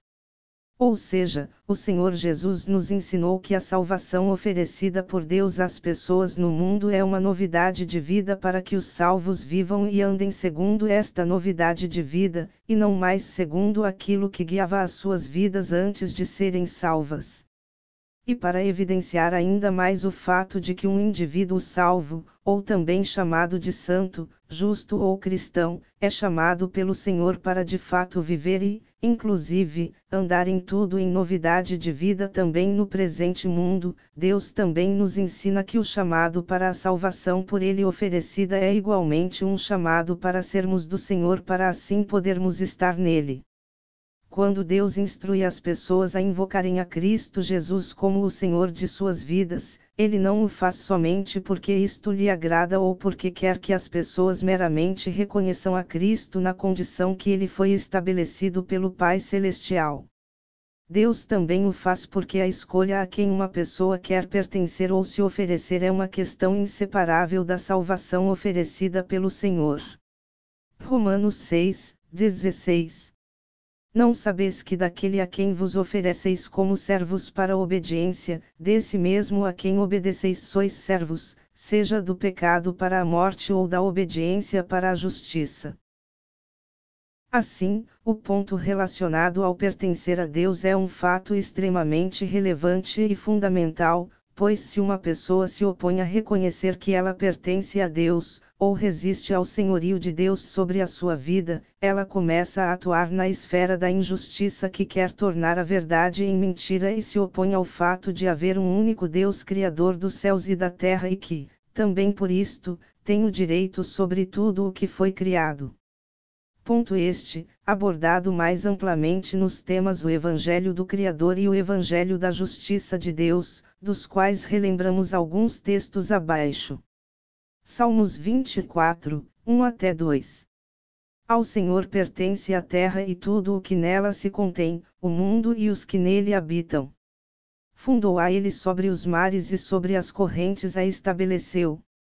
Ou seja, o Senhor Jesus nos ensinou que a salvação oferecida por Deus às pessoas no mundo é uma novidade de vida para que os salvos vivam e andem segundo esta novidade de vida, e não mais segundo aquilo que guiava as suas vidas antes de serem salvas. E para evidenciar ainda mais o fato de que um indivíduo salvo, ou também chamado de santo, justo ou cristão, é chamado pelo Senhor para de fato viver e, inclusive, andar em tudo em novidade de vida também no presente mundo, Deus também nos ensina que o chamado para a salvação por Ele oferecida é igualmente um chamado para sermos do Senhor para assim podermos estar nele. Quando Deus instrui as pessoas a invocarem a Cristo Jesus como o Senhor de suas vidas, Ele não o faz somente porque isto lhe agrada ou porque quer que as pessoas meramente reconheçam a Cristo na condição que Ele foi estabelecido pelo Pai Celestial. Deus também o faz porque a escolha a quem uma pessoa quer pertencer ou se oferecer é uma questão inseparável da salvação oferecida pelo Senhor. Romanos seis, dezesseis. Não sabeis que daquele a quem vos ofereceis como servos para a obediência, desse mesmo a quem obedeceis sois servos, seja do pecado para a morte ou da obediência para a justiça. Assim, o ponto relacionado ao pertencer a Deus é um fato extremamente relevante e fundamental, pois se uma pessoa se opõe a reconhecer que ela pertence a Deus, ou resiste ao senhorio de Deus sobre a sua vida, ela começa a atuar na esfera da injustiça que quer tornar a verdade em mentira e se opõe ao fato de haver um único Deus Criador dos céus e da terra e que, também por isto, tem o direito sobre tudo o que foi criado. Ponto este, abordado mais amplamente nos temas o Evangelho do Criador e o Evangelho da Justiça de Deus, dos quais relembramos alguns textos abaixo. Salmos vinte e quatro, um até dois. Ao Senhor pertence a terra e tudo o que nela se contém, o mundo e os que nele habitam. Fundou a ele sobre os mares e sobre as correntes a estabeleceu.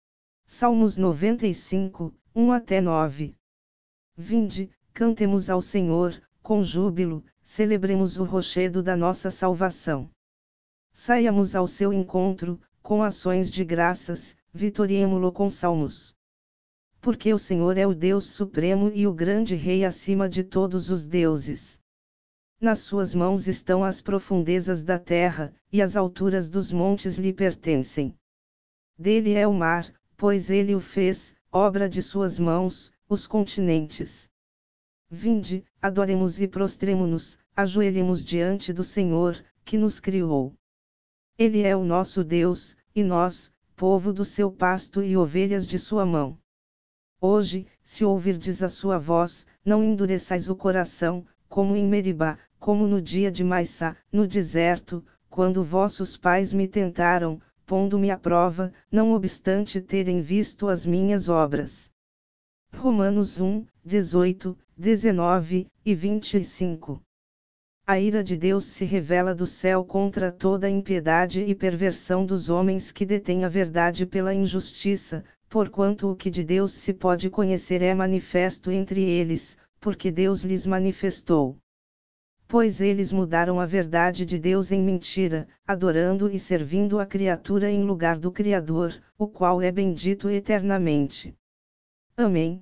Salmos noventa e cinco, um até nove. Vinde, cantemos ao Senhor, com júbilo, celebremos o rochedo da nossa salvação. Saiamos ao seu encontro, com ações de graças, vitoriemo-lo com salmos. Porque o Senhor é o Deus supremo e o grande Rei acima de todos os deuses. Nas suas mãos estão as profundezas da terra, e as alturas dos montes lhe pertencem. Dele é o mar, pois ele o fez, obra de suas mãos, os continentes. Vinde, adoremos e prostremo-nos, ajoelhemos diante do Senhor, que nos criou. Ele é o nosso Deus, e nós, povo do seu pasto e ovelhas de sua mão. Hoje, se ouvirdes a sua voz, não endureçais o coração, como em Meribá, como no dia de Maissá, no deserto, quando vossos pais me tentaram, pondo-me à prova, não obstante terem visto as minhas obras. Romanos um, dezoito, dezenove e vinte e cinco. A ira de Deus se revela do céu contra toda a impiedade e perversão dos homens que detêm a verdade pela injustiça, porquanto o que de Deus se pode conhecer é manifesto entre eles, porque Deus lhes manifestou. Pois eles mudaram a verdade de Deus em mentira, adorando e servindo a criatura em lugar do Criador, o qual é bendito eternamente. Amém.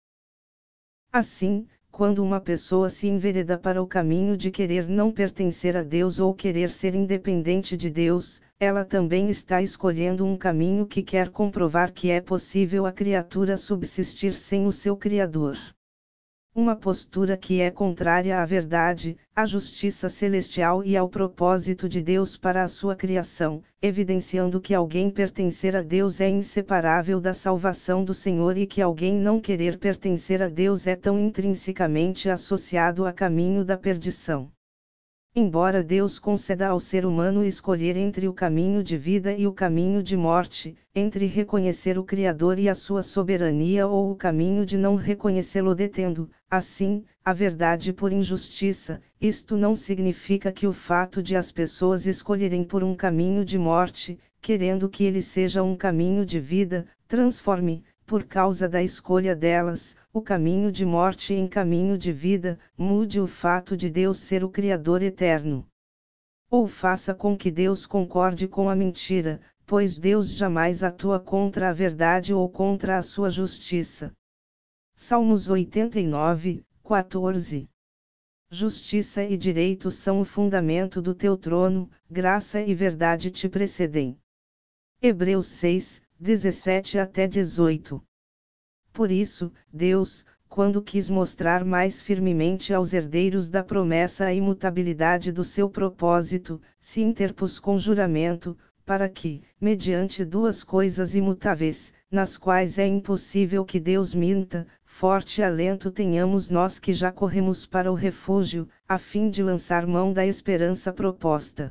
Assim, quando uma pessoa se envereda para o caminho de querer não pertencer a Deus ou querer ser independente de Deus, ela também está escolhendo um caminho que quer comprovar que é possível a criatura subsistir sem o seu Criador. Uma postura que é contrária à verdade, à justiça celestial e ao propósito de Deus para a sua criação, evidenciando que alguém pertencer a Deus é inseparável da salvação do Senhor e que alguém não querer pertencer a Deus é tão intrinsecamente associado a caminho da perdição. Embora Deus conceda ao ser humano escolher entre o caminho de vida e o caminho de morte, entre reconhecer o Criador e a sua soberania ou o caminho de não reconhecê-lo detendo, assim, a verdade por injustiça, isto não significa que o fato de as pessoas escolherem por um caminho de morte, querendo que ele seja um caminho de vida, transforme, por causa da escolha delas, o caminho de morte em caminho de vida, mude o fato de Deus ser o Criador eterno. Ou faça com que Deus concorde com a mentira, pois Deus jamais atua contra a verdade ou contra a sua justiça. Salmos oitenta e nove, quatorze. Justiça e direito são o fundamento do teu trono, graça e verdade te precedem. Hebreus seis, dezessete até dezoito. Por isso, Deus, quando quis mostrar mais firmemente aos herdeiros da promessa a imutabilidade do seu propósito, se interpôs com juramento, para que, mediante duas coisas imutáveis, nas quais é impossível que Deus minta, forte alento tenhamos nós que já corremos para o refúgio, a fim de lançar mão da esperança proposta.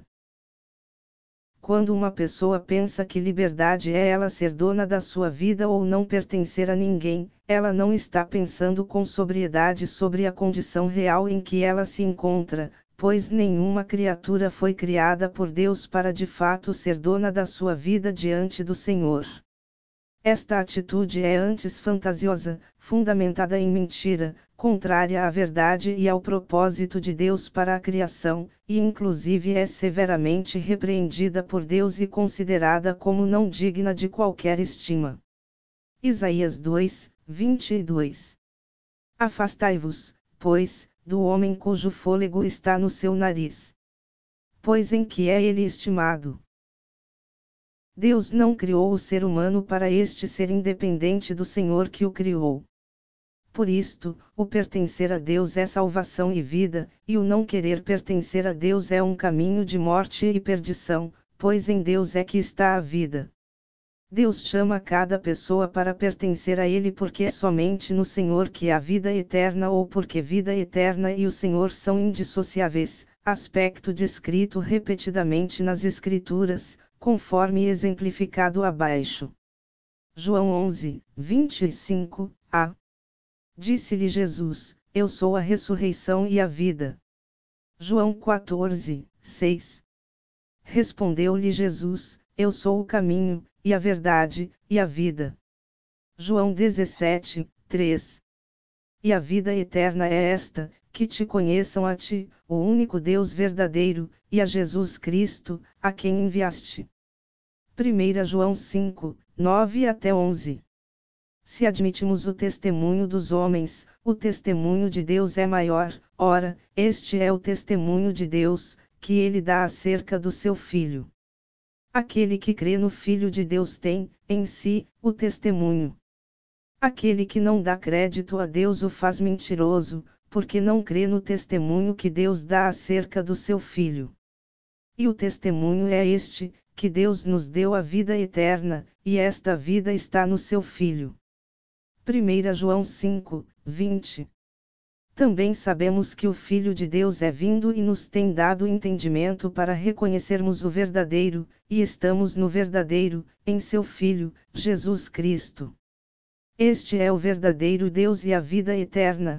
Quando uma pessoa pensa que liberdade é ela ser dona da sua vida ou não pertencer a ninguém, ela não está pensando com sobriedade sobre a condição real em que ela se encontra, pois nenhuma criatura foi criada por Deus para de fato ser dona da sua vida diante do Senhor. Esta atitude é antes fantasiosa, fundamentada em mentira, contrária à verdade e ao propósito de Deus para a criação, e inclusive é severamente repreendida por Deus e considerada como não digna de qualquer estima. Isaías dois, vinte e dois. Afastai-vos, pois, do homem cujo fôlego está no seu nariz. Pois em que é ele estimado? Deus não criou o ser humano para este ser independente do Senhor que o criou. Por isto, o pertencer a Deus é salvação e vida, e o não querer pertencer a Deus é um caminho de morte e perdição, pois em Deus é que está a vida. Deus chama cada pessoa para pertencer a Ele porque é somente no Senhor que há vida eterna ou porque vida eterna e o Senhor são indissociáveis, aspecto descrito repetidamente nas Escrituras, conforme exemplificado abaixo. João onze, vinte e cinco, a. Disse-lhe Jesus: Eu sou a ressurreição e a vida. João quatorze, seis. Respondeu-lhe Jesus: Eu sou o caminho, e a verdade, e a vida. João dezessete, três. E a vida eterna é esta, que te conheçam a ti, o único Deus verdadeiro, e a Jesus Cristo, a quem enviaste. primeira João cinco, nove até onze. Se admitimos o testemunho dos homens, o testemunho de Deus é maior. Ora, este é o testemunho de Deus, que ele dá acerca do seu Filho. Aquele que crê no Filho de Deus tem, em si, o testemunho. Aquele que não dá crédito a Deus o faz mentiroso, porque não crê no testemunho que Deus dá acerca do seu Filho. E o testemunho é este, que Deus nos deu a vida eterna, e esta vida está no seu Filho. primeira João cinco, vinte. Também sabemos que o Filho de Deus é vindo e nos tem dado entendimento para reconhecermos o verdadeiro, e estamos no verdadeiro, em seu Filho, Jesus Cristo. Este é o verdadeiro Deus e a vida eterna.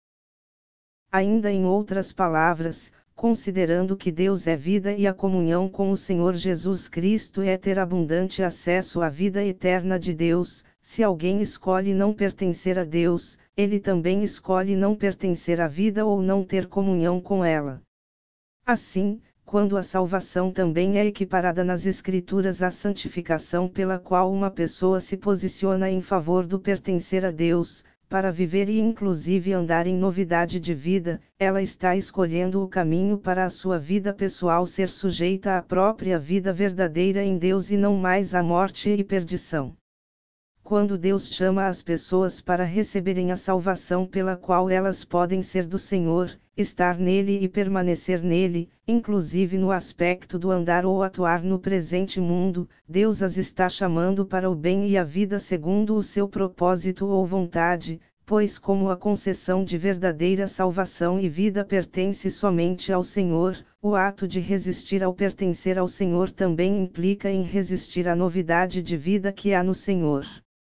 Ainda em outras palavras, considerando que Deus é vida e a comunhão com o Senhor Jesus Cristo é ter abundante acesso à vida eterna de Deus, se alguém escolhe não pertencer a Deus, ele também escolhe não pertencer à vida ou não ter comunhão com ela. Assim, quando a salvação também é equiparada nas Escrituras à santificação pela qual uma pessoa se posiciona em favor do pertencer a Deus, para viver e inclusive andar em novidade de vida, ela está escolhendo o caminho para a sua vida pessoal ser sujeita à própria vida verdadeira em Deus e não mais à morte e perdição. Quando Deus chama as pessoas para receberem a salvação pela qual elas podem ser do Senhor, estar nele e permanecer nele, inclusive no aspecto do andar ou atuar no presente mundo, Deus as está chamando para o bem e a vida segundo o seu propósito ou vontade, pois como a concessão de verdadeira salvação e vida pertence somente ao Senhor, o ato de resistir ao pertencer ao Senhor também implica em resistir à novidade de vida que há no Senhor.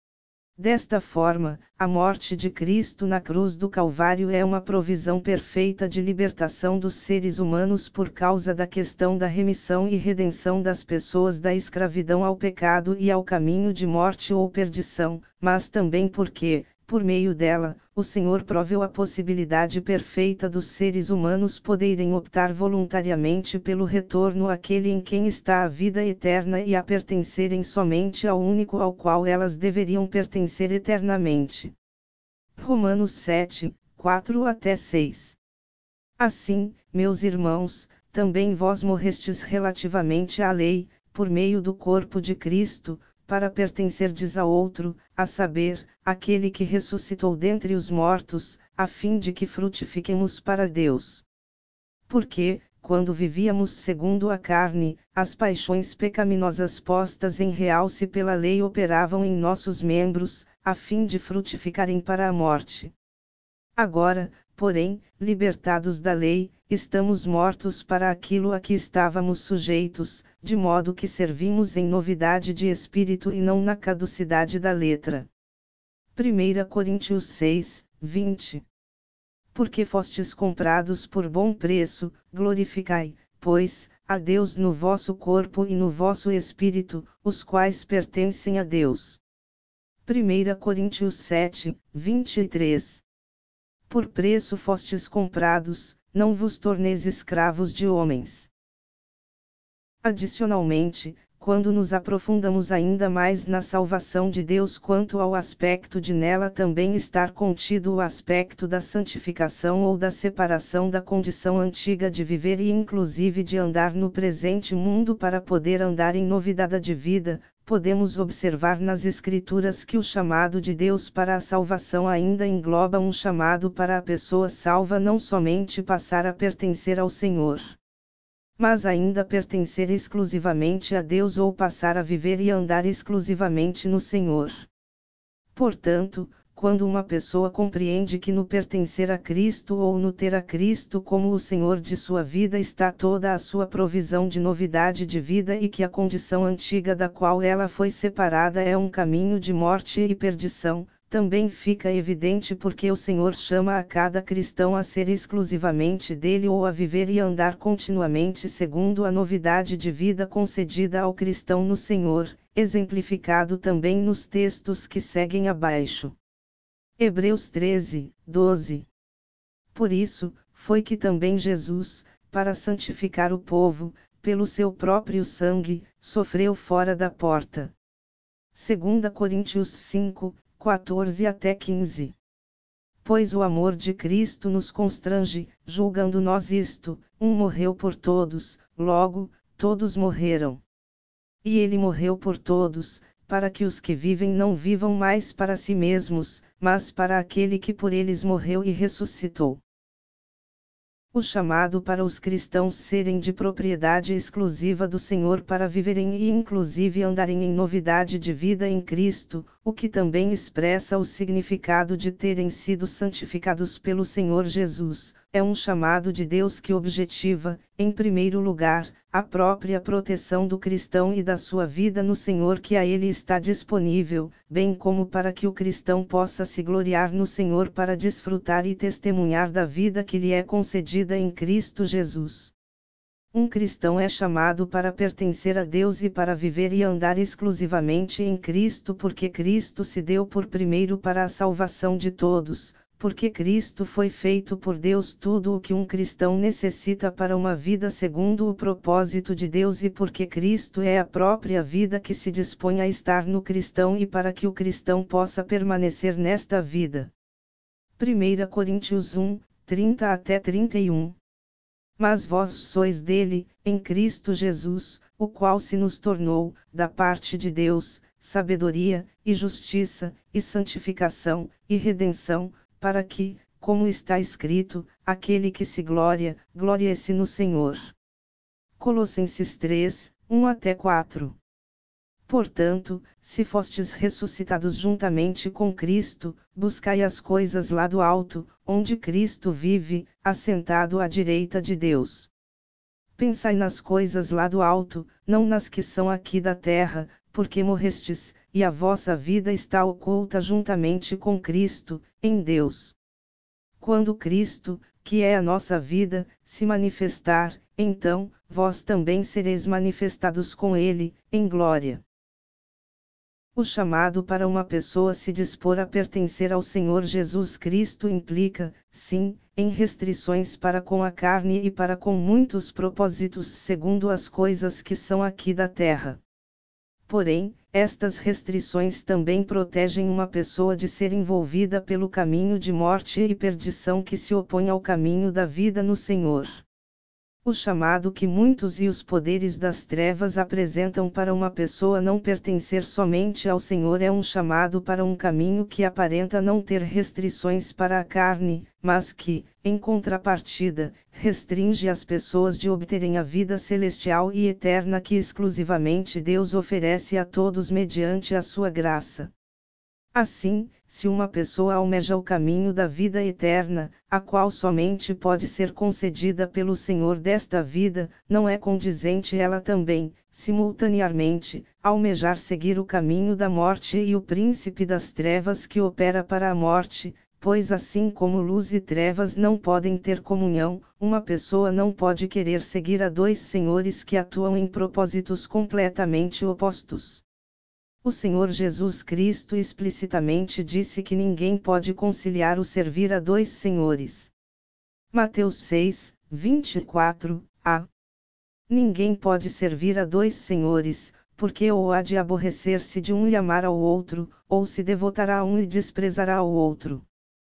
Desta forma, a morte de Cristo na cruz do Calvário é uma provisão perfeita de libertação dos seres humanos por causa da questão da remissão e redenção das pessoas da escravidão ao pecado e ao caminho de morte ou perdição, mas também porque, por meio dela, o Senhor proveu a possibilidade perfeita dos seres humanos poderem optar voluntariamente pelo retorno àquele em quem está a vida eterna e a pertencerem somente ao único ao qual elas deveriam pertencer eternamente. Romanos sete, quatro até seis. Assim, meus irmãos, também vós morrestes relativamente à lei, por meio do corpo de Cristo, para pertencerdes a outro, a saber, aquele que ressuscitou dentre os mortos, a fim de que frutifiquemos para Deus. Porque, quando vivíamos segundo a carne, as paixões pecaminosas postas em realce pela lei operavam em nossos membros, a fim de frutificarem para a morte. Agora, porém, libertados da lei, estamos mortos para aquilo a que estávamos sujeitos, de modo que servimos em novidade de espírito e não na caducidade da letra. primeira Coríntios seis, vinte. Porque fostes comprados por bom preço, glorificai, pois, a Deus no vosso corpo e no vosso espírito, os quais pertencem a Deus. primeira Coríntios sete, vinte e três. Por preço fostes comprados, não vos torneis escravos de homens. Adicionalmente, quando nos aprofundamos ainda mais na salvação de Deus quanto ao aspecto de nela também estar contido o aspecto da santificação ou da separação da condição antiga de viver e inclusive de andar no presente mundo para poder andar em novidade de vida, podemos observar nas Escrituras que o chamado de Deus para a salvação ainda engloba um chamado para a pessoa salva não somente passar a pertencer ao Senhor, mas ainda pertencer exclusivamente a Deus ou passar a viver e andar exclusivamente no Senhor. Portanto, quando uma pessoa compreende que no pertencer a Cristo ou no ter a Cristo como o Senhor de sua vida está toda a sua provisão de novidade de vida e que a condição antiga da qual ela foi separada é um caminho de morte e perdição, também fica evidente porque o Senhor chama a cada cristão a ser exclusivamente dele ou a viver e andar continuamente segundo a novidade de vida concedida ao cristão no Senhor, exemplificado também nos textos que seguem abaixo. Hebreus treze, doze. Por isso, foi que também Jesus, para santificar o povo, pelo seu próprio sangue, sofreu fora da porta. dois Coríntios cinco, quatorze até quinze. Pois o amor de Cristo nos constrange, julgando nós isto: um morreu por todos, logo, todos morreram. E ele morreu por todos, para que os que vivem não vivam mais para si mesmos, mas para aquele que por eles morreu e ressuscitou. O chamado para os cristãos serem de propriedade exclusiva do Senhor para viverem e inclusive andarem em novidade de vida em Cristo, o que também expressa o significado de terem sido santificados pelo Senhor Jesus, é um chamado de Deus que objetiva, em primeiro lugar, a própria proteção do cristão e da sua vida no Senhor que a ele está disponível, bem como para que o cristão possa se gloriar no Senhor para desfrutar e testemunhar da vida que lhe é concedida em Cristo Jesus. Um cristão é chamado para pertencer a Deus e para viver e andar exclusivamente em Cristo porque Cristo se deu por primeiro para a salvação de todos, porque Cristo foi feito por Deus tudo o que um cristão necessita para uma vida segundo o propósito de Deus e porque Cristo é a própria vida que se dispõe a estar no cristão e para que o cristão possa permanecer nesta vida. primeira Coríntios um, trinta até trinta e um. Mas vós sois dele, em Cristo Jesus, o qual se nos tornou, da parte de Deus, sabedoria, e justiça, e santificação, e redenção, para que, como está escrito, aquele que se gloria, glorie-se no Senhor. Colossenses três, um até quatro. Portanto, se fostes ressuscitados juntamente com Cristo, buscai as coisas lá do alto, onde Cristo vive, assentado à direita de Deus. Pensai nas coisas lá do alto, não nas que são aqui da terra, porque morrestes, e a vossa vida está oculta juntamente com Cristo, em Deus. Quando Cristo, que é a nossa vida, se manifestar, então, vós também sereis manifestados com Ele, em glória. O chamado para uma pessoa se dispor a pertencer ao Senhor Jesus Cristo implica, sim, em restrições para com a carne e para com muitos propósitos segundo as coisas que são aqui da terra. Porém, estas restrições também protegem uma pessoa de ser envolvida pelo caminho de morte e perdição que se opõe ao caminho da vida no Senhor. O chamado que muitos e os poderes das trevas apresentam para uma pessoa não pertencer somente ao Senhor é um chamado para um caminho que aparenta não ter restrições para a carne, mas que, em contrapartida, restringe as pessoas de obterem a vida celestial e eterna que exclusivamente Deus oferece a todos mediante a sua graça. Assim, se uma pessoa almeja o caminho da vida eterna, a qual somente pode ser concedida pelo Senhor desta vida, não é condizente ela também, simultaneamente, almejar seguir o caminho da morte e o príncipe das trevas que opera para a morte, pois assim como luz e trevas não podem ter comunhão, uma pessoa não pode querer seguir a dois senhores que atuam em propósitos completamente opostos. O Senhor Jesus Cristo explicitamente disse que ninguém pode conciliar o servir a dois senhores. Mateus seis, vinte e quatro, a. Ninguém pode servir a dois senhores, porque ou há de aborrecer-se de um e amar ao outro, ou se devotará a um e desprezará ao outro.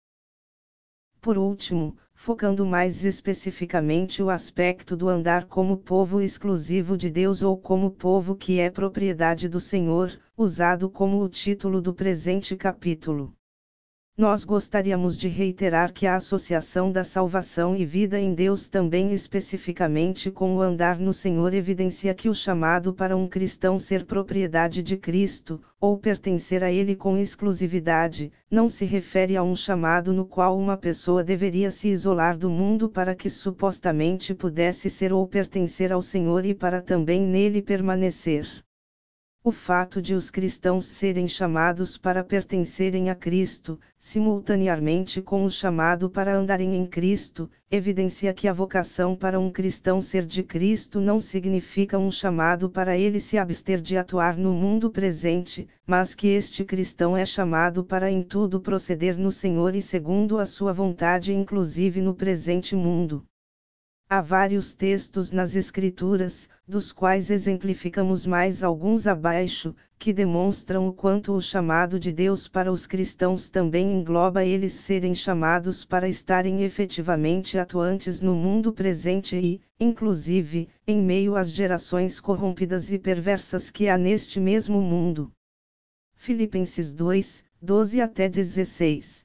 Por último, focando mais especificamente o aspecto do andar como povo exclusivo de Deus ou como povo que é propriedade do Senhor, usado como o título do presente capítulo. Nós gostaríamos de reiterar que a associação da salvação e vida em Deus também especificamente com o andar no Senhor evidencia que o chamado para um cristão ser propriedade de Cristo, ou pertencer a Ele com exclusividade, não se refere a um chamado no qual uma pessoa deveria se isolar do mundo para que supostamente pudesse ser ou pertencer ao Senhor e para também nele permanecer. O fato de os cristãos serem chamados para pertencerem a Cristo, simultaneamente com o chamado para andarem em Cristo, evidencia que a vocação para um cristão ser de Cristo não significa um chamado para ele se abster de atuar no mundo presente, mas que este cristão é chamado para em tudo proceder no Senhor e segundo a sua vontade, inclusive no presente mundo. Há vários textos nas Escrituras, dos quais exemplificamos mais alguns abaixo, que demonstram o quanto o chamado de Deus para os cristãos também engloba eles serem chamados para estarem efetivamente atuantes no mundo presente e, inclusive, em meio às gerações corrompidas e perversas que há neste mesmo mundo. Filipenses dois, doze até dezesseis.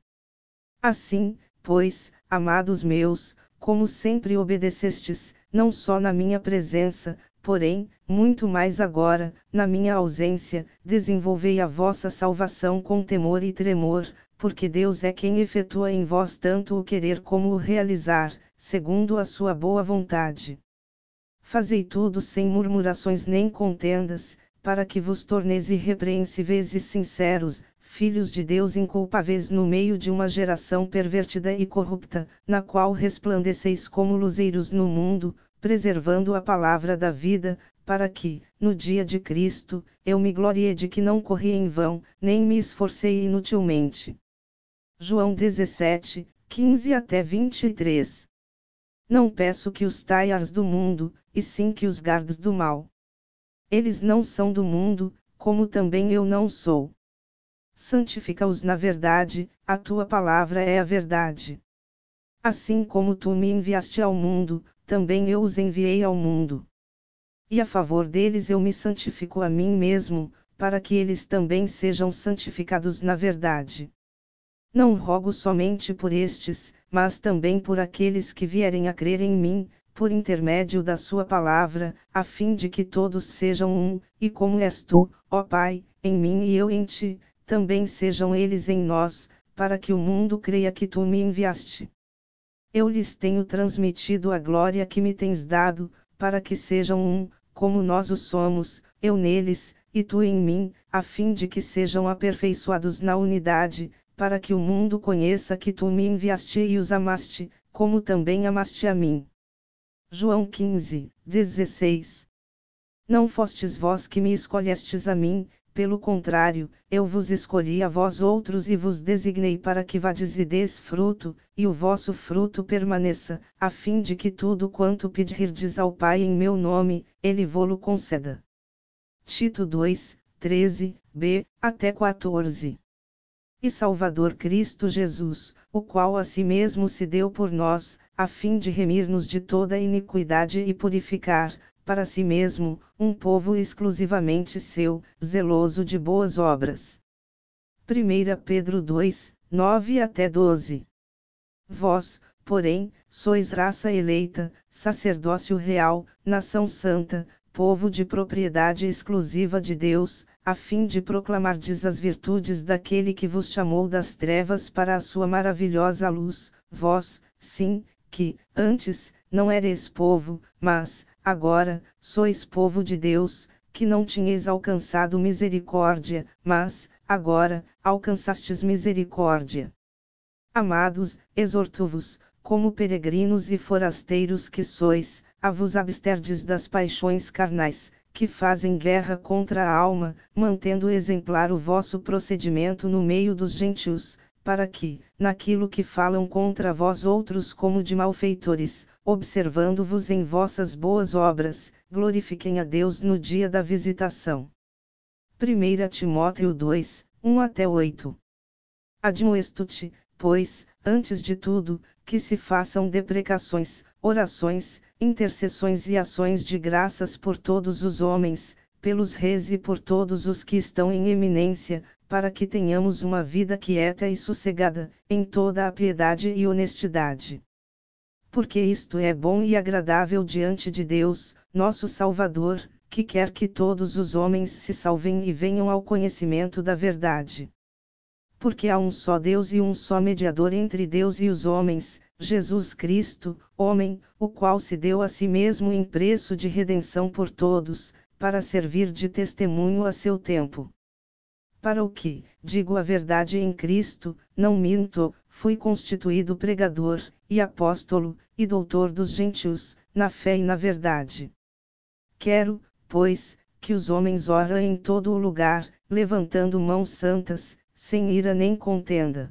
Assim, pois, amados meus, como sempre obedecestes, não só na minha presença, porém, muito mais agora, na minha ausência, desenvolvei a vossa salvação com temor e tremor, porque Deus é quem efetua em vós tanto o querer como o realizar, segundo a sua boa vontade. Fazei tudo sem murmurações nem contendas, para que vos torneis irrepreensíveis e sinceros, filhos de Deus inculpáveis no meio de uma geração pervertida e corrupta, na qual resplandeceis como luzeiros no mundo, preservando a palavra da vida, para que, no dia de Cristo, eu me glorie de que não corri em vão, nem me esforcei inutilmente. João dezessete, quinze até vinte e três. Não peço que os taias do mundo, e sim que os guardes do mal. Eles não são do mundo, como também eu não sou. Santifica-os na verdade, a tua palavra é a verdade. Assim como tu me enviaste ao mundo, também eu os enviei ao mundo. E a favor deles eu me santifico a mim mesmo, para que eles também sejam santificados na verdade. Não rogo somente por estes, mas também por aqueles que vierem a crer em mim, por intermédio da sua palavra, a fim de que todos sejam um, e como és tu, ó Pai, em mim e eu em ti, também sejam eles em nós, para que o mundo creia que tu me enviaste. Eu lhes tenho transmitido a glória que me tens dado, para que sejam um, como nós o somos, eu neles, e tu em mim, a fim de que sejam aperfeiçoados na unidade, para que o mundo conheça que tu me enviaste e os amaste, como também amaste a mim. João quinze, dezesseis. Não fostes vós que me escolhestes a mim, pelo contrário, eu vos escolhi a vós outros e vos designei para que vades e des fruto, e o vosso fruto permaneça, a fim de que tudo quanto pedirdes ao Pai em meu nome, Ele vô-lo conceda. Tito dois, treze, b, até quatorze. E Salvador Cristo Jesus, o qual a si mesmo se deu por nós, a fim de remir-nos de toda iniquidade e purificar, para si mesmo, um povo exclusivamente seu, zeloso de boas obras. primeira Pedro dois, nove até doze. Vós, porém, sois raça eleita, sacerdócio real, nação santa, povo de propriedade exclusiva de Deus, a fim de proclamardes as virtudes daquele que vos chamou das trevas para a sua maravilhosa luz, vós, sim, que, antes, não erais povo, mas, agora, sois povo de Deus, que não tinhais alcançado misericórdia, mas, agora, alcançastes misericórdia. Amados, exorto-vos, como peregrinos e forasteiros que sois, a vos absterdes das paixões carnais, que fazem guerra contra a alma, mantendo exemplar o vosso procedimento no meio dos gentios, para que, naquilo que falam contra vós outros como de malfeitores, observando-vos em vossas boas obras, glorifiquem a Deus no dia da visitação. primeira Timóteo dois, um até oito. Admoesto-te, pois, antes de tudo, que se façam deprecações, orações, intercessões e ações de graças por todos os homens, pelos reis e por todos os que estão em eminência, para que tenhamos uma vida quieta e sossegada, em toda a piedade e honestidade. Porque isto é bom e agradável diante de Deus, nosso Salvador, que quer que todos os homens se salvem e venham ao conhecimento da verdade. Porque há um só Deus e um só mediador entre Deus e os homens, Jesus Cristo, homem, o qual se deu a si mesmo em preço de redenção por todos, para servir de testemunho a seu tempo. para o que, digo a verdade em Cristo, não minto, fui constituído pregador, e apóstolo, e doutor dos gentios, na fé e na verdade. Quero, pois, que os homens orem em todo o lugar, levantando mãos santas, sem ira nem contenda.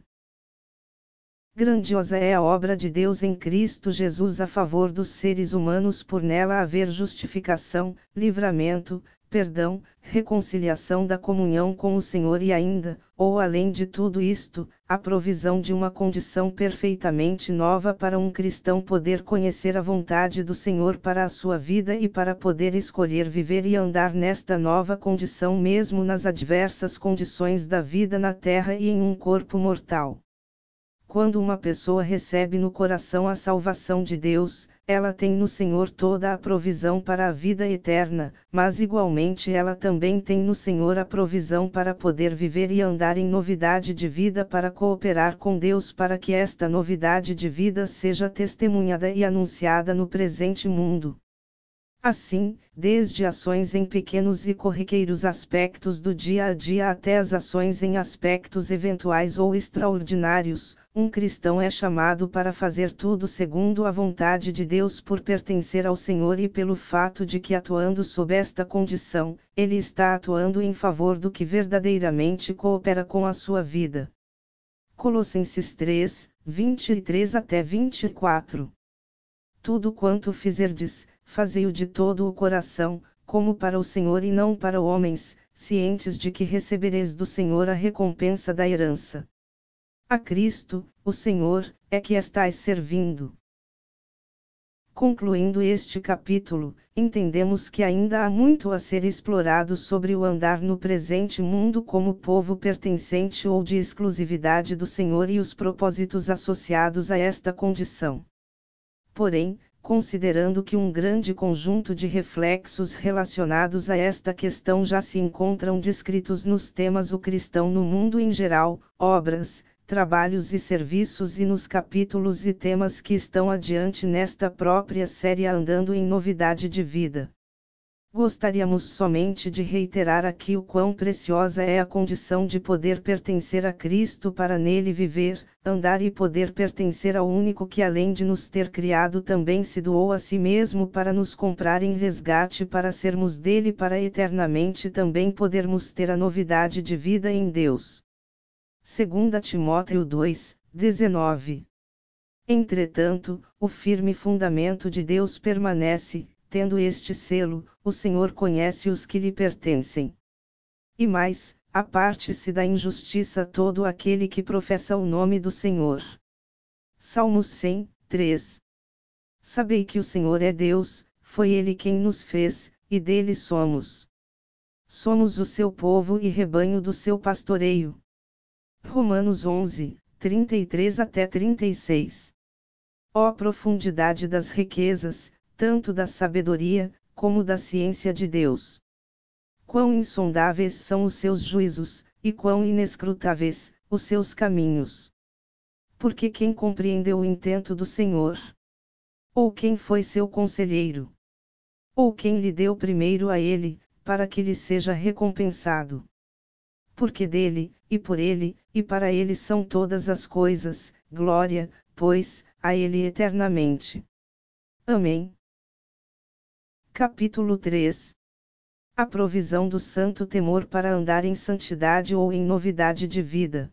Grandiosa é a obra de Deus em Cristo Jesus a favor dos seres humanos, por nela haver justificação, livramento, perdão, reconciliação da comunhão com o Senhor e ainda, ou além de tudo isto, a provisão de uma condição perfeitamente nova para um cristão poder conhecer a vontade do Senhor para a sua vida e para poder escolher viver e andar nesta nova condição mesmo nas adversas condições da vida na terra e em um corpo mortal. Quando uma pessoa recebe no coração a salvação de Deus, ela tem no Senhor toda a provisão para a vida eterna, mas igualmente ela também tem no Senhor a provisão para poder viver e andar em novidade de vida, para cooperar com Deus para que esta novidade de vida seja testemunhada e anunciada no presente mundo. Assim, desde ações em pequenos e corriqueiros aspectos do dia a dia até as ações em aspectos eventuais ou extraordinários, um cristão é chamado para fazer tudo segundo a vontade de Deus por pertencer ao Senhor e pelo fato de que, atuando sob esta condição, ele está atuando em favor do que verdadeiramente coopera com a sua vida. Colossenses três, vinte e três até vinte e quatro. Tudo quanto fizerdes, fazei-o de todo o coração, como para o Senhor e não para homens, cientes de que recebereis do Senhor a recompensa da herança. A Cristo, o Senhor, é que estais servindo. Concluindo este capítulo, entendemos que ainda há muito a ser explorado sobre o andar no presente mundo como povo pertencente ou de exclusividade do Senhor e os propósitos associados a esta condição. Porém, considerando que um grande conjunto de reflexos relacionados a esta questão já se encontram descritos nos temas O Cristão no Mundo em Geral, Obras, Trabalhos e Serviços e nos capítulos e temas que estão adiante nesta própria série Andando em Novidade de Vida. Gostaríamos somente de reiterar aqui o quão preciosa é a condição de poder pertencer a Cristo para nele viver, andar e poder pertencer ao único que além de nos ter criado também se doou a si mesmo para nos comprar em resgate para sermos dele para eternamente também podermos ter a novidade de vida em Deus. Segunda Timóteo dois, dezenove. Entretanto, o firme fundamento de Deus permanece, tendo este selo, o Senhor conhece os que lhe pertencem. E mais, aparte-se da injustiça todo aquele que professa o nome do Senhor. Salmos cem, três. Sabei que o Senhor é Deus, foi Ele quem nos fez, e dele somos. Somos o seu povo e rebanho do seu pastoreio. Romanos onze, trinta e três até trinta e seis. Ó profundidade das riquezas, tanto da sabedoria, como da ciência de Deus! Quão insondáveis são os seus juízos, e quão inescrutáveis, os seus caminhos! Porque quem compreendeu o intento do Senhor? Ou quem foi seu conselheiro? Ou quem lhe deu primeiro a ele, para que lhe seja recompensado? Porque dele, e por ele, e para ele são todas as coisas, glória, pois, a ele eternamente. Amém. Capítulo três. A provisão do santo temor para andar em santidade ou em novidade de vida.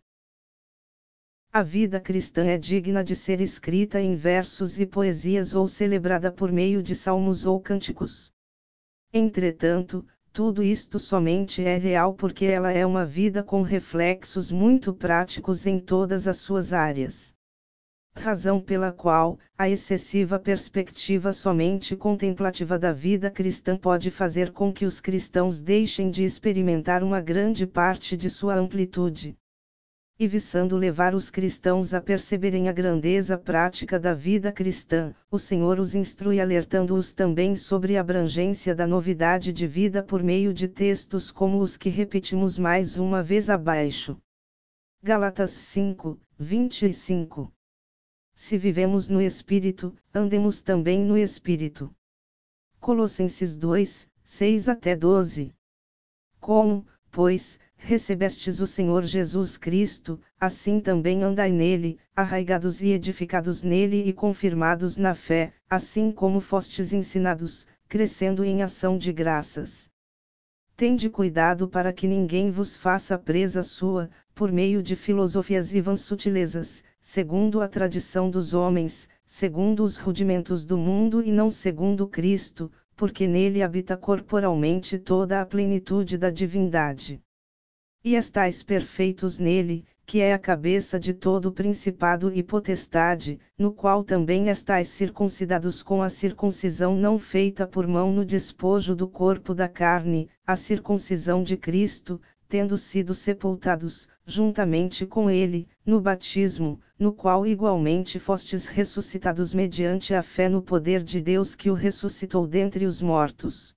A vida cristã é digna de ser escrita em versos e poesias ou celebrada por meio de salmos ou cânticos. Entretanto, tudo isto somente é real porque ela é uma vida com reflexos muito práticos em todas as suas áreas. Razão pela qual, a excessiva perspectiva somente contemplativa da vida cristã pode fazer com que os cristãos deixem de experimentar uma grande parte de sua amplitude. E visando levar os cristãos a perceberem a grandeza prática da vida cristã, o Senhor os instrui alertando-os também sobre a abrangência da novidade de vida por meio de textos como os que repetimos mais uma vez abaixo. Gálatas cinco, vinte e cinco. Se vivemos no Espírito, andemos também no Espírito. Colossenses dois, seis até doze. Como, pois, recebestes o Senhor Jesus Cristo, assim também andai nele, arraigados e edificados nele e confirmados na fé, assim como fostes ensinados, crescendo em ação de graças. Tende cuidado para que ninguém vos faça presa sua, por meio de filosofias e vãs sutilezas, segundo a tradição dos homens, segundo os rudimentos do mundo e não segundo Cristo, porque nele habita corporalmente toda a plenitude da divindade. E estais perfeitos nele, que é a cabeça de todo principado e potestade, no qual também estais circuncidados com a circuncisão não feita por mão no despojo do corpo da carne, a circuncisão de Cristo, tendo sido sepultados, juntamente com ele, no batismo, no qual igualmente fostes ressuscitados mediante a fé no poder de Deus que o ressuscitou dentre os mortos.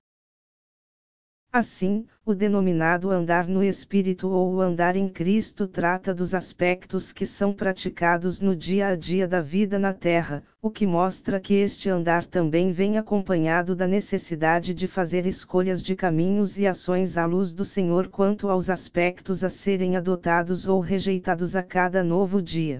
Assim, o denominado andar no Espírito ou o andar em Cristo trata dos aspectos que são praticados no dia a dia da vida na terra, o que mostra que este andar também vem acompanhado da necessidade de fazer escolhas de caminhos e ações à luz do Senhor quanto aos aspectos a serem adotados ou rejeitados a cada novo dia.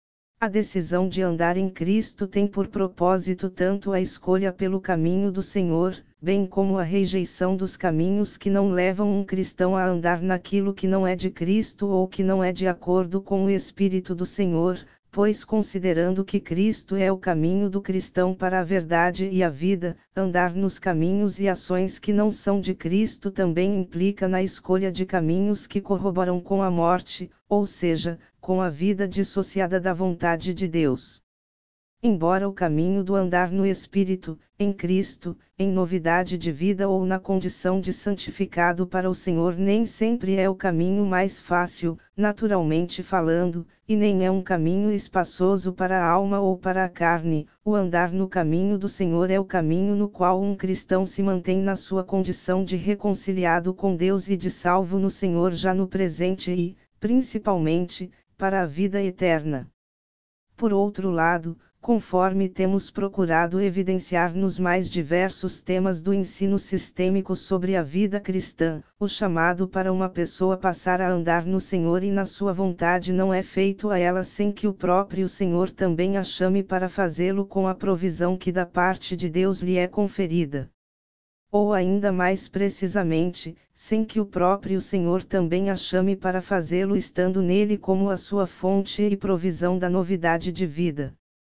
A decisão de andar em Cristo tem por propósito tanto a escolha pelo caminho do Senhor, bem como a rejeição dos caminhos que não levam um cristão a andar naquilo que não é de Cristo ou que não é de acordo com o Espírito do Senhor, pois considerando que Cristo é o caminho do cristão para a verdade e a vida, andar nos caminhos e ações que não são de Cristo também implica na escolha de caminhos que corroboram com a morte, ou seja, com a vida dissociada da vontade de Deus. Embora o caminho do andar no Espírito, em Cristo, em novidade de vida ou na condição de santificado para o Senhor nem sempre é o caminho mais fácil, naturalmente falando, e nem é um caminho espaçoso para a alma ou para a carne, o andar no caminho do Senhor é o caminho no qual um cristão se mantém na sua condição de reconciliado com Deus e de salvo no Senhor já no presente e, principalmente, para a vida eterna. Por outro lado, conforme temos procurado evidenciar nos mais diversos temas do ensino sistêmico sobre a vida cristã, o chamado para uma pessoa passar a andar no Senhor e na sua vontade não é feito a ela sem que o próprio Senhor também a chame para fazê-lo com a provisão que da parte de Deus lhe é conferida. Ou ainda mais precisamente, sem que o próprio Senhor também a chame para fazê-lo estando nele como a sua fonte e provisão da novidade de vida.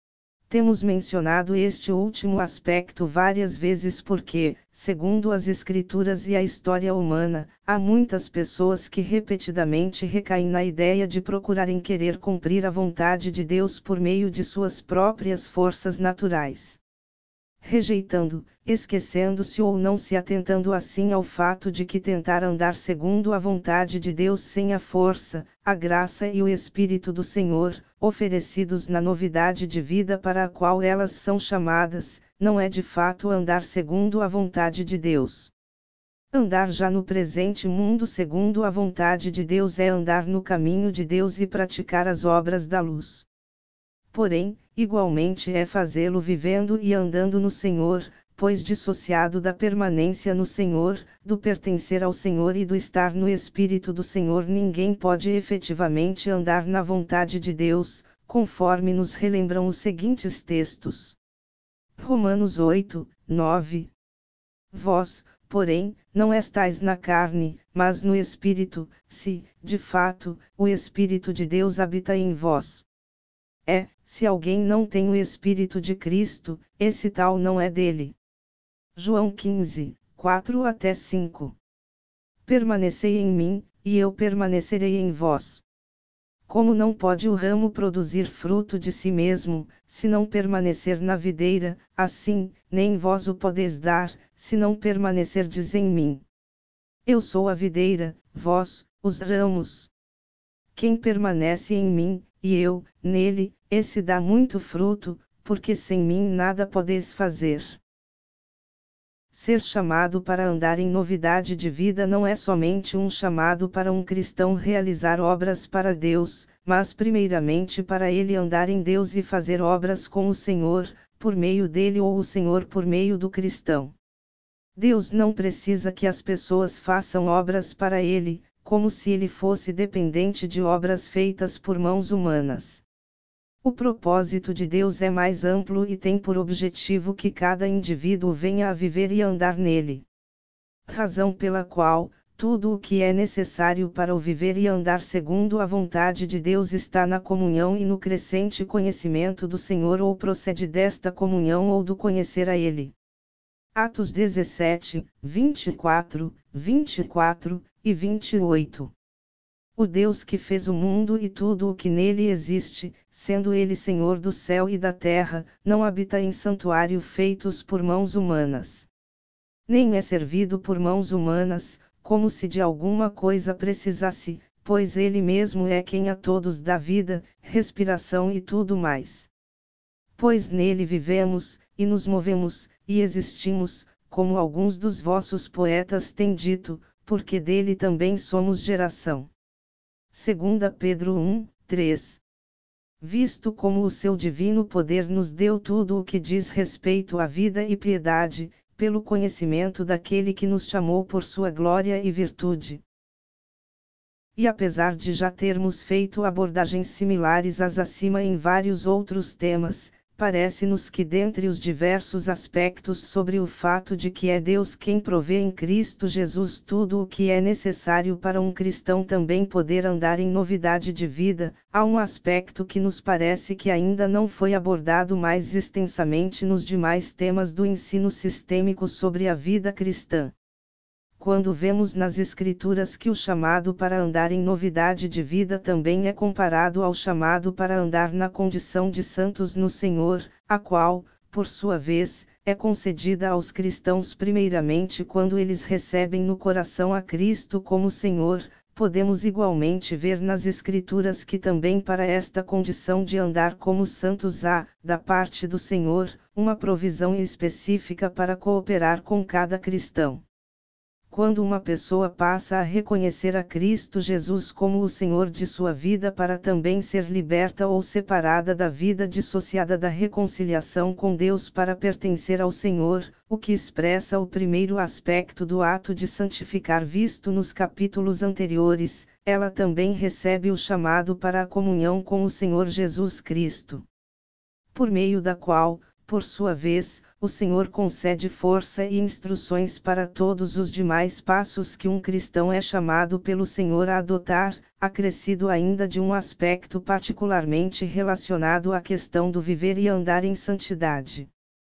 Temos mencionado este último aspecto várias vezes porque, segundo as Escrituras e a história humana, há muitas pessoas que repetidamente recaem na ideia de procurarem querer cumprir a vontade de Deus por meio de suas próprias forças naturais. Rejeitando, esquecendo-se ou não se atentando assim ao fato de que tentar andar segundo a vontade de Deus sem a força, a graça e o Espírito do Senhor, oferecidos na novidade de vida para a qual elas são chamadas, não é de fato andar segundo a vontade de Deus. Andar já no presente mundo segundo a vontade de Deus é andar no caminho de Deus e praticar as obras da luz. Porém, igualmente é fazê-lo vivendo e andando no Senhor, pois dissociado da permanência no Senhor, do pertencer ao Senhor e do estar no Espírito do Senhor ninguém pode efetivamente andar na vontade de Deus, conforme nos relembram os seguintes textos. Romanos oito, nove. Vós, porém, não estais na carne, mas no Espírito, se, de fato, o Espírito de Deus habita em vós. É, se alguém não tem o Espírito de Cristo, esse tal não é dele. João quinze, quatro até cinco. Permanecei em mim, e eu permanecerei em vós. Como não pode o ramo produzir fruto de si mesmo, se não permanecer na videira, assim, nem vós o podeis dar, se não permanecerdes em mim. Eu sou a videira, vós, os ramos. Quem permanece em mim, e eu, nele, esse dá muito fruto, porque sem mim nada podeis fazer. Ser chamado para andar em novidade de vida não é somente um chamado para um cristão realizar obras para Deus, mas primeiramente para ele andar em Deus e fazer obras com o Senhor, por meio dele ou o Senhor por meio do cristão. Deus não precisa que as pessoas façam obras para ele, como se ele fosse dependente de obras feitas por mãos humanas. O propósito de Deus é mais amplo e tem por objetivo que cada indivíduo venha a viver e andar nele. Razão pela qual, tudo o que é necessário para o viver e andar segundo a vontade de Deus está na comunhão e no crescente conhecimento do Senhor ou procede desta comunhão ou do conhecer a Ele. Atos dezessete, vinte e quatro, vinte e quatro e vinte e oito. O Deus que fez o mundo e tudo o que nele existe, sendo Ele Senhor do céu e da terra, não habita em santuário feitos por mãos humanas. Nem é servido por mãos humanas, como se de alguma coisa precisasse, pois Ele mesmo é quem a todos dá vida, respiração e tudo mais. Pois nele vivemos, e nos movemos, e existimos, como alguns dos vossos poetas têm dito, porque dele também somos geração. Segunda Pedro um, três. Visto como o seu divino poder nos deu tudo o que diz respeito à vida e piedade, pelo conhecimento daquele que nos chamou por sua glória e virtude. E apesar de já termos feito abordagens similares às acima em vários outros temas, parece-nos que dentre os diversos aspectos sobre o fato de que é Deus quem provê em Cristo Jesus tudo o que é necessário para um cristão também poder andar em novidade de vida, há um aspecto que nos parece que ainda não foi abordado mais extensamente nos demais temas do ensino sistêmico sobre a vida cristã. Quando vemos nas Escrituras que o chamado para andar em novidade de vida também é comparado ao chamado para andar na condição de santos no Senhor, a qual, por sua vez, é concedida aos cristãos primeiramente quando eles recebem no coração a Cristo como Senhor, podemos igualmente ver nas Escrituras que também para esta condição de andar como santos há, da parte do Senhor, uma provisão específica para cooperar com cada cristão. Quando uma pessoa passa a reconhecer a Cristo Jesus como o Senhor de sua vida para também ser liberta ou separada da vida dissociada da reconciliação com Deus para pertencer ao Senhor, o que expressa o primeiro aspecto do ato de santificar visto nos capítulos anteriores, ela também recebe o chamado para a comunhão com o Senhor Jesus Cristo. Por meio da qual, por sua vez, o Senhor concede força e instruções para todos os demais passos que um cristão é chamado pelo Senhor a adotar, acrescido ainda de um aspecto particularmente relacionado à questão do viver e andar em santidade.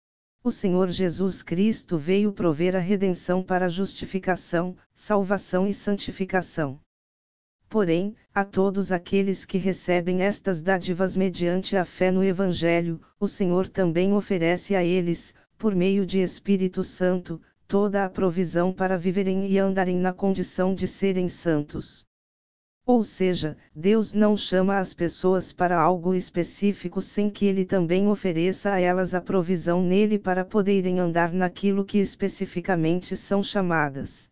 O Senhor Jesus Cristo veio prover a redenção para a justificação, salvação e santificação. Porém, a todos aqueles que recebem estas dádivas mediante a fé no Evangelho, o Senhor também oferece a eles, por meio de Espírito Santo, toda a provisão para viverem e andarem na condição de serem santos. Ou seja, Deus não chama as pessoas para algo específico sem que Ele também ofereça a elas a provisão nele para poderem andar naquilo que especificamente são chamadas.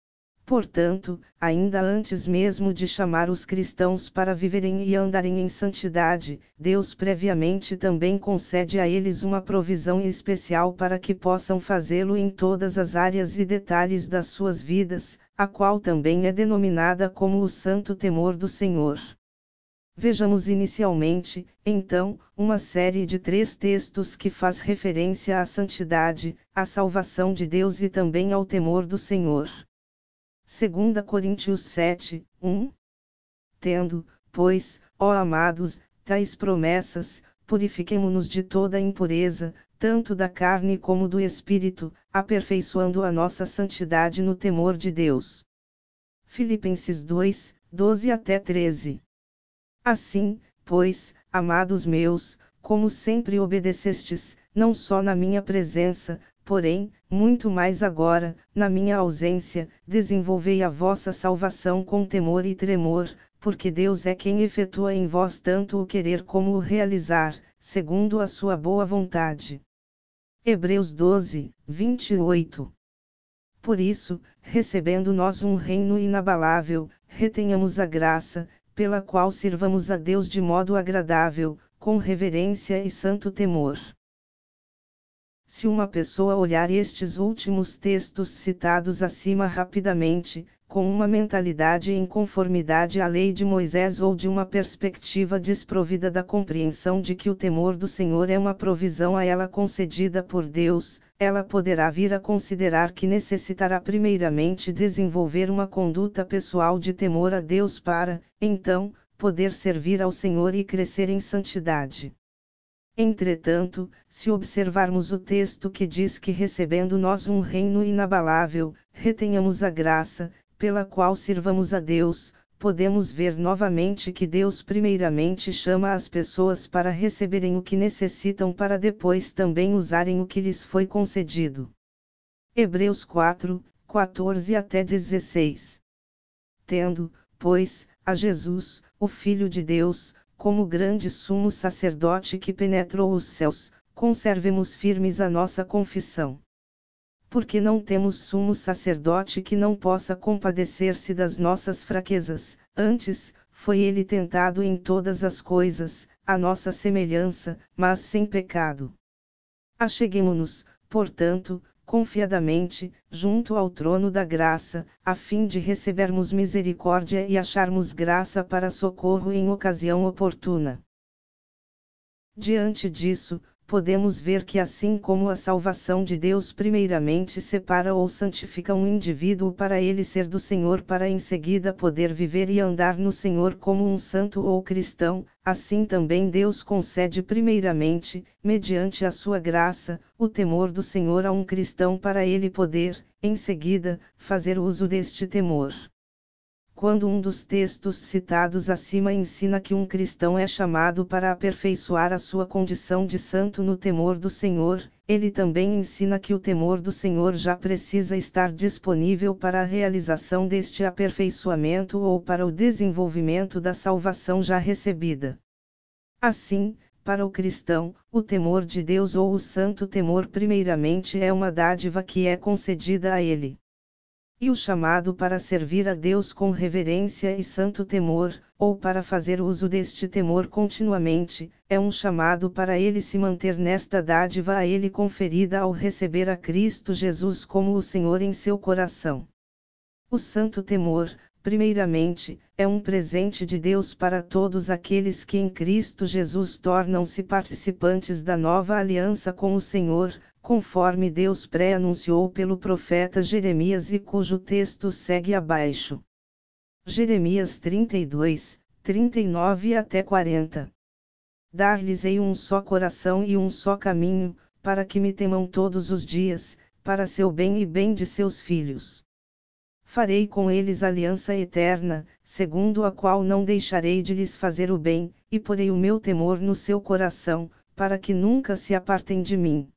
Portanto, ainda antes mesmo de chamar os cristãos para viverem e andarem em santidade, Deus previamente também concede a eles uma provisão especial para que possam fazê-lo em todas as áreas e detalhes das suas vidas, a qual também é denominada como o santo temor do Senhor. Vejamos inicialmente, então, uma série de três textos que faz referência à santidade, à salvação de Deus e também ao temor do Senhor. Segunda Coríntios sete, um. Tendo, pois, ó amados, tais promessas, purifiquemo-nos de toda impureza, tanto da carne como do espírito, aperfeiçoando a nossa santidade no temor de Deus. Filipenses dois, doze até treze. Assim, pois, amados meus, como sempre obedecestes, não só na minha presença, porém, muito mais agora, na minha ausência, desenvolvei a vossa salvação com temor e tremor, porque Deus é quem efetua em vós tanto o querer como o realizar, segundo a sua boa vontade. Hebreus doze, vinte e oito. Por isso, recebendo nós um reino inabalável, retenhamos a graça, pela qual sirvamos a Deus de modo agradável, com reverência e santo temor. Se uma pessoa olhar estes últimos textos citados acima rapidamente, com uma mentalidade em conformidade à lei de Moisés ou de uma perspectiva desprovida da compreensão de que o temor do Senhor é uma provisão a ela concedida por Deus, ela poderá vir a considerar que necessitará primeiramente desenvolver uma conduta pessoal de temor a Deus para, então, poder servir ao Senhor e crescer em santidade. Entretanto, se observarmos o texto que diz que recebendo nós um reino inabalável, retenhamos a graça, pela qual sirvamos a Deus, podemos ver novamente que Deus primeiramente chama as pessoas para receberem o que necessitam para depois também usarem o que lhes foi concedido. Hebreus quatro, quatorze até dezesseis. Tendo, pois, a Jesus, o Filho de Deus, como grande sumo sacerdote que penetrou os céus, conservemos firmes a nossa confissão. Porque não temos sumo sacerdote que não possa compadecer-se das nossas fraquezas, antes, foi ele tentado em todas as coisas, à nossa semelhança, mas sem pecado. Acheguemo-nos, portanto, confiadamente, junto ao trono da graça, a fim de recebermos misericórdia e acharmos graça para socorro em ocasião oportuna. Diante disso, podemos ver que assim como a salvação de Deus primeiramente separa ou santifica um indivíduo para ele ser do Senhor para em seguida poder viver e andar no Senhor como um santo ou cristão, assim também Deus concede primeiramente, mediante a sua graça, o temor do Senhor a um cristão para ele poder, em seguida, fazer uso deste temor. Quando um dos textos citados acima ensina que um cristão é chamado para aperfeiçoar a sua condição de santo no temor do Senhor, ele também ensina que o temor do Senhor já precisa estar disponível para a realização deste aperfeiçoamento ou para o desenvolvimento da salvação já recebida. Assim, para o cristão, o temor de Deus ou o santo temor primeiramente é uma dádiva que é concedida a ele. E o chamado para servir a Deus com reverência e santo temor, ou para fazer uso deste temor continuamente, é um chamado para ele se manter nesta dádiva a ele conferida ao receber a Cristo Jesus como o Senhor em seu coração. O santo temor, primeiramente, é um presente de Deus para todos aqueles que em Cristo Jesus tornam-se participantes da nova aliança com o Senhor, conforme Deus pré-anunciou pelo profeta Jeremias e cujo texto segue abaixo. Jeremias trinta e dois, trinta e nove até quarenta. Dar-lhes-ei um só coração e um só caminho, para que me temam todos os dias, para seu bem e bem de seus filhos. Farei com eles aliança eterna, segundo a qual não deixarei de lhes fazer o bem, e porei o meu temor no seu coração, para que nunca se apartem de mim.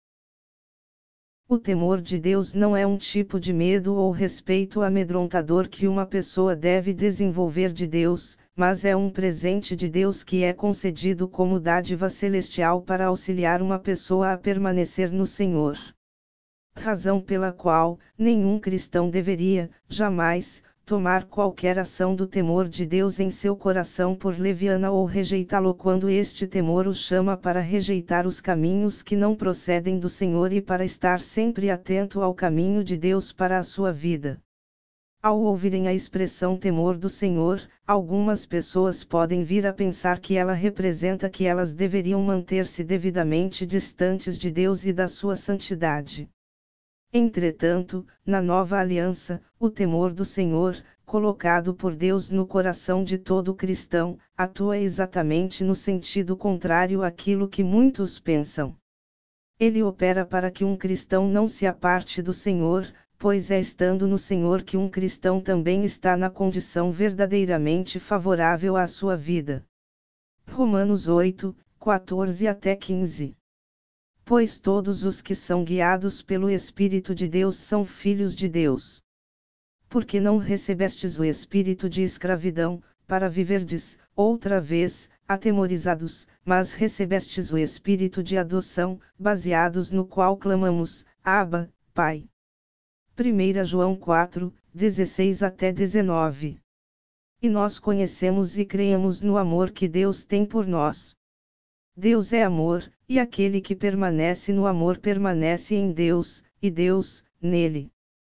O temor de Deus não é um tipo de medo ou respeito amedrontador que uma pessoa deve desenvolver de Deus, mas é um presente de Deus que é concedido como dádiva celestial para auxiliar uma pessoa a permanecer no Senhor. Razão pela qual, nenhum cristão deveria, jamais, tomar qualquer ação do temor de Deus em seu coração por leviana ou rejeitá-lo quando este temor o chama para rejeitar os caminhos que não procedem do Senhor e para estar sempre atento ao caminho de Deus para a sua vida. Ao ouvirem a expressão temor do Senhor, algumas pessoas podem vir a pensar que ela representa que elas deveriam manter-se devidamente distantes de Deus e da sua santidade. Entretanto, na nova aliança, o temor do Senhor, colocado por Deus no coração de todo cristão, atua exatamente no sentido contrário àquilo que muitos pensam. Ele opera para que um cristão não se aparte do Senhor, pois é estando no Senhor que um cristão também está na condição verdadeiramente favorável à sua vida. Romanos oito, quatorze até quinze. Pois todos os que são guiados pelo Espírito de Deus são filhos de Deus. Porque não recebestes o espírito de escravidão, para viverdes, outra vez, atemorizados, mas recebestes o espírito de adoção, baseados no qual clamamos, Abba, Pai. primeira João quatro, dezesseis até dezenove. E nós conhecemos e cremos no amor que Deus tem por nós. Deus é amor, e aquele que permanece no amor permanece em Deus, e Deus, nele.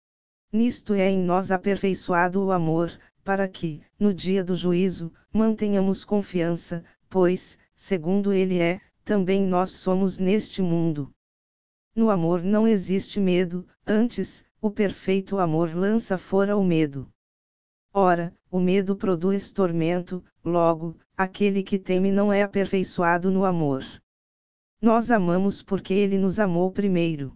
nisto é em nós aperfeiçoado o amor, para que, no dia do juízo, mantenhamos confiança, pois, segundo ele é, também nós somos neste mundo. No amor não existe medo, antes, o perfeito amor lança fora o medo. Ora, o medo produz tormento, logo, aquele que teme não é aperfeiçoado no amor. Nós amamos porque ele nos amou primeiro.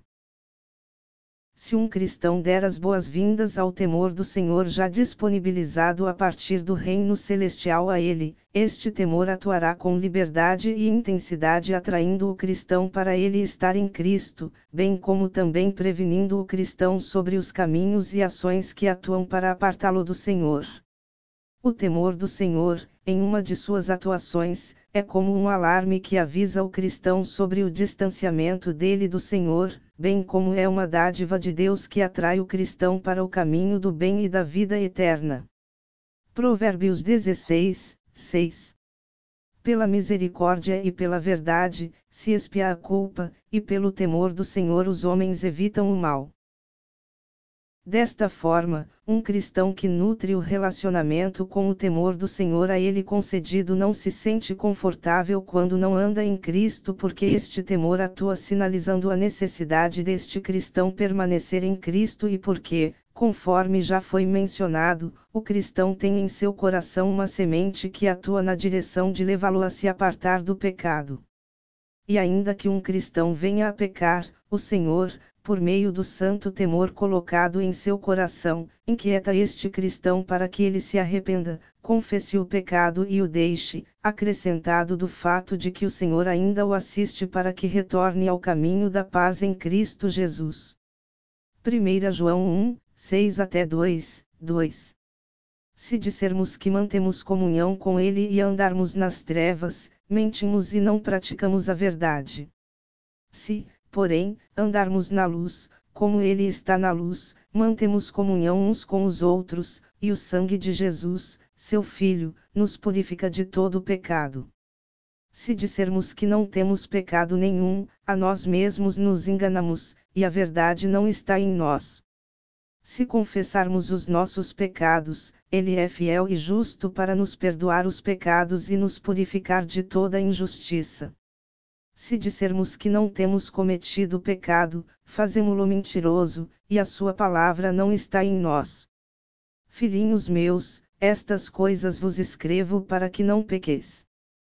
Se um cristão der as boas-vindas ao temor do Senhor já disponibilizado a partir do reino celestial a ele, este temor atuará com liberdade e intensidade atraindo o cristão para ele estar em Cristo, bem como também prevenindo o cristão sobre os caminhos e ações que atuam para apartá-lo do Senhor. O temor do Senhor, em uma de suas atuações, é como um alarme que avisa o cristão sobre o distanciamento dele do Senhor, bem como é uma dádiva de Deus que atrai o cristão para o caminho do bem e da vida eterna. Provérbios dezesseis, seis. Pela misericórdia e pela verdade, se expia a culpa, e pelo temor do Senhor os homens evitam o mal. Desta forma, um cristão que nutre o relacionamento com o temor do Senhor a ele concedido não se sente confortável quando não anda em Cristo porque este temor atua sinalizando a necessidade deste cristão permanecer em Cristo e porque, conforme já foi mencionado, o cristão tem em seu coração uma semente que atua na direção de levá-lo a se apartar do pecado. E ainda que um cristão venha a pecar, o Senhor, por meio do santo temor colocado em seu coração, inquieta este cristão para que ele se arrependa, confesse o pecado e o deixe, acrescentado do fato de que o Senhor ainda o assiste para que retorne ao caminho da paz em Cristo Jesus. primeira João um, seis até dois, dois. Se dissermos que mantemos comunhão com Ele e andarmos nas trevas, mentimos e não praticamos a verdade. Se, porém, andarmos na luz, como Ele está na luz, mantemos comunhão uns com os outros, e o sangue de Jesus, seu Filho, nos purifica de todo o pecado. Se dissermos que não temos pecado nenhum, a nós mesmos nos enganamos, e a verdade não está em nós. Se confessarmos os nossos pecados, Ele é fiel e justo para nos perdoar os pecados e nos purificar de toda injustiça. Se dissermos que não temos cometido pecado, fazemo-lo mentiroso, e a sua palavra não está em nós. Filhinhos meus, estas coisas vos escrevo para que não pequeis.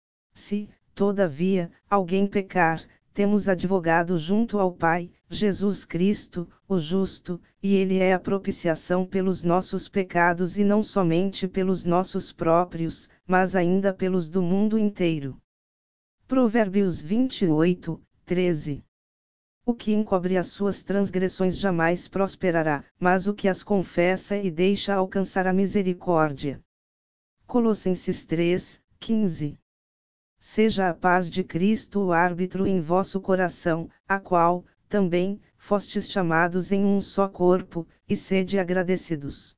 Se, todavia, alguém pecar, temos advogado junto ao Pai, Jesus Cristo, o justo, e Ele é a propiciação pelos nossos pecados e não somente pelos nossos próprios, mas ainda pelos do mundo inteiro. Provérbios vinte e oito, treze. O que encobre as suas transgressões jamais prosperará, mas o que as confessa e deixa alcançar a misericórdia. Colossenses três, quinze. Seja a paz de Cristo o árbitro em vosso coração, a qual, também, fostes chamados em um só corpo, e sede agradecidos.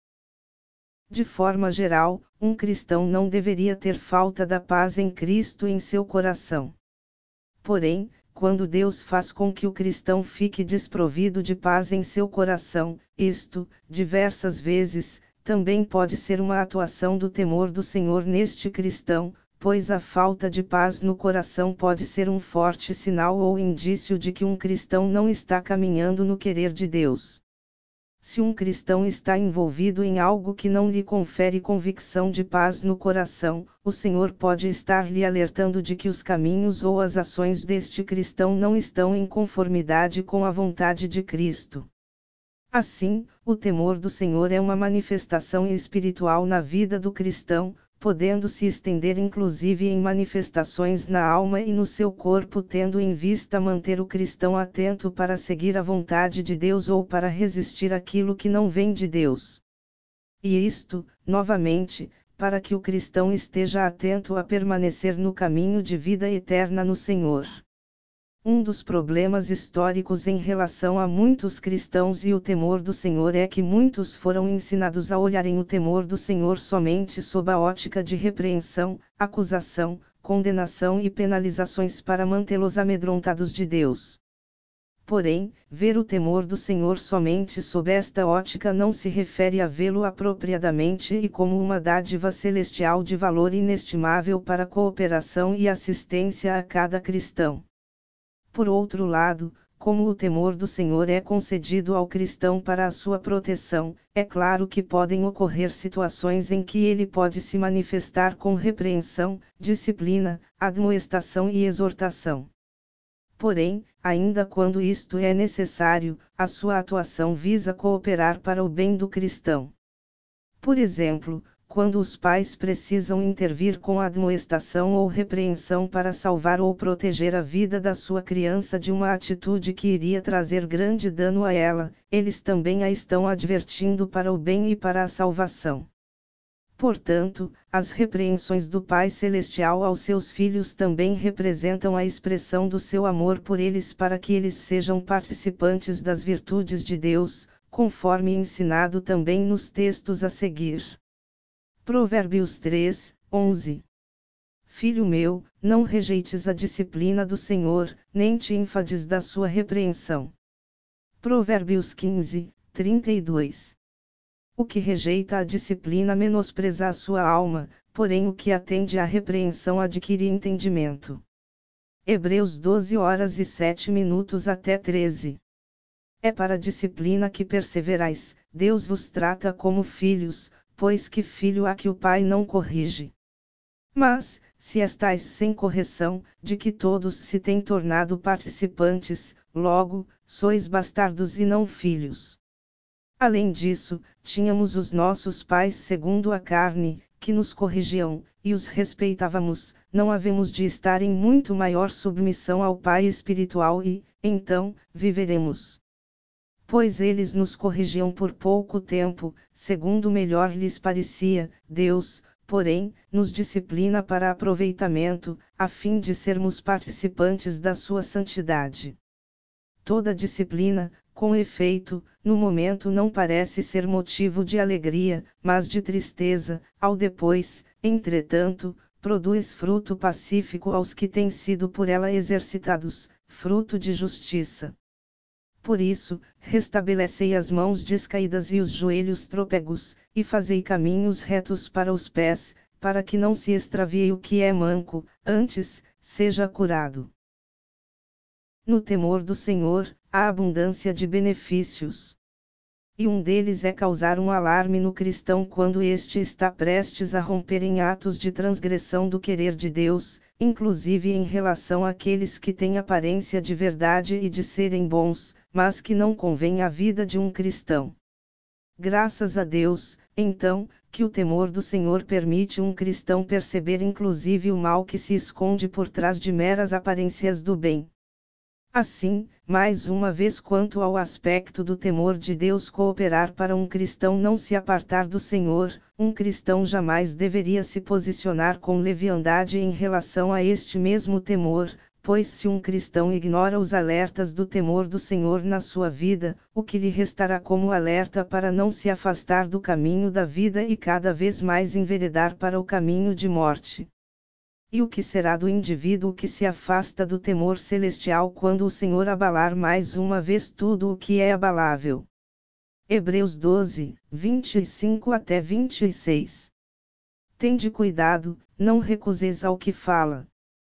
De forma geral, um cristão não deveria ter falta da paz em Cristo em seu coração. Porém, quando Deus faz com que o cristão fique desprovido de paz em seu coração, isto, diversas vezes, também pode ser uma atuação do temor do Senhor neste cristão, pois a falta de paz no coração pode ser um forte sinal ou indício de que um cristão não está caminhando no querer de Deus. Se um cristão está envolvido em algo que não lhe confere convicção de paz no coração, o Senhor pode estar lhe alertando de que os caminhos ou as ações deste cristão não estão em conformidade com a vontade de Cristo. Assim, o temor do Senhor é uma manifestação espiritual na vida do cristão, podendo se estender inclusive em manifestações na alma e no seu corpo, tendo em vista manter o cristão atento para seguir a vontade de Deus ou para resistir àquilo que não vem de Deus. E isto, novamente, para que o cristão esteja atento a permanecer no caminho de vida eterna no Senhor. Um dos problemas históricos em relação a muitos cristãos e o temor do Senhor é que muitos foram ensinados a olharem o temor do Senhor somente sob a ótica de repreensão, acusação, condenação e penalizações para mantê-los amedrontados de Deus. Porém, ver o temor do Senhor somente sob esta ótica não se refere a vê-lo apropriadamente e como uma dádiva celestial de valor inestimável para cooperação e assistência a cada cristão. Por outro lado, como o temor do Senhor é concedido ao cristão para a sua proteção, é claro que podem ocorrer situações em que ele pode se manifestar com repreensão, disciplina, admoestação e exortação. Porém, ainda quando isto é necessário, a sua atuação visa cooperar para o bem do cristão. Por exemplo, quando os pais precisam intervir com admoestação ou repreensão para salvar ou proteger a vida da sua criança de uma atitude que iria trazer grande dano a ela, eles também a estão advertindo para o bem e para a salvação. Portanto, as repreensões do Pai Celestial aos seus filhos também representam a expressão do seu amor por eles para que eles sejam participantes das virtudes de Deus, conforme ensinado também nos textos a seguir. Provérbios três, onze. Filho meu, não rejeites a disciplina do Senhor, nem te enfades da sua repreensão. Provérbios quinze, trinta e dois. O que rejeita a disciplina menospreza a sua alma, porém o que atende à repreensão adquire entendimento. Hebreus doze horas e sete minutos até treze. É para a disciplina que perseverais, Deus vos trata como filhos, pois que filho há que o pai não corrige? Mas, se estais sem correção, de que todos se têm tornado participantes, logo, sois bastardos e não filhos. Além disso, tínhamos os nossos pais segundo a carne, que nos corrigiam, e os respeitávamos, não havemos de estar em muito maior submissão ao Pai espiritual e, então, viveremos. Pois eles nos corrigiam por pouco tempo, segundo melhor lhes parecia, Deus, porém, nos disciplina para aproveitamento, a fim de sermos participantes da sua santidade. Toda disciplina, com efeito, no momento não parece ser motivo de alegria, mas de tristeza, ao depois, entretanto, produz fruto pacífico aos que têm sido por ela exercitados, fruto de justiça. Por isso, restabelecei as mãos descaídas e os joelhos trôpegos, e fazei caminhos retos para os pés, para que não se extravie o que é manco, antes, seja curado. No temor do Senhor, há abundância de benefícios. E um deles é causar um alarme no cristão quando este está prestes a romper em atos de transgressão do querer de Deus, inclusive em relação àqueles que têm aparência de verdade e de serem bons, mas que não convém à vida de um cristão. Graças a Deus, então, que o temor do Senhor permite um cristão perceber inclusive o mal que se esconde por trás de meras aparências do bem. Assim, mais uma vez quanto ao aspecto do temor de Deus cooperar para um cristão não se apartar do Senhor, um cristão jamais deveria se posicionar com leviandade em relação a este mesmo temor, pois se um cristão ignora os alertas do temor do Senhor na sua vida, o que lhe restará como alerta para não se afastar do caminho da vida e cada vez mais enveredar para o caminho de morte? E o que será do indivíduo que se afasta do temor celestial quando o Senhor abalar mais uma vez tudo o que é abalável? Hebreus doze, vinte e cinco até vinte e seis. Tende cuidado, não recuseis ao que fala.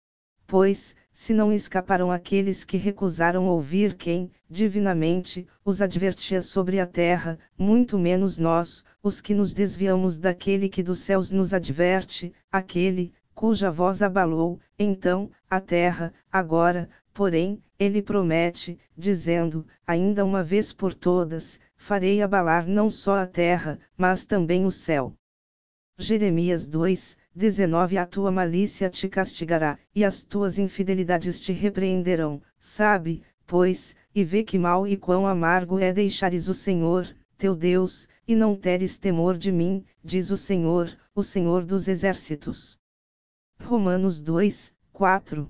Pois, se não escaparam aqueles que recusaram ouvir quem, divinamente, os advertia sobre a terra, muito menos nós, os que nos desviamos daquele que dos céus nos adverte, aquele, cuja voz abalou, então, a terra, agora, porém, ele promete, dizendo, ainda uma vez por todas, farei abalar não só a terra, mas também o céu. Jeremias dois, dezenove. A tua malícia te castigará, e as tuas infidelidades te repreenderão, sabe, pois, e vê que mal e quão amargo é deixares o Senhor, teu Deus, e não teres temor de mim, diz o Senhor, o Senhor dos exércitos. Romanos dois, quatro.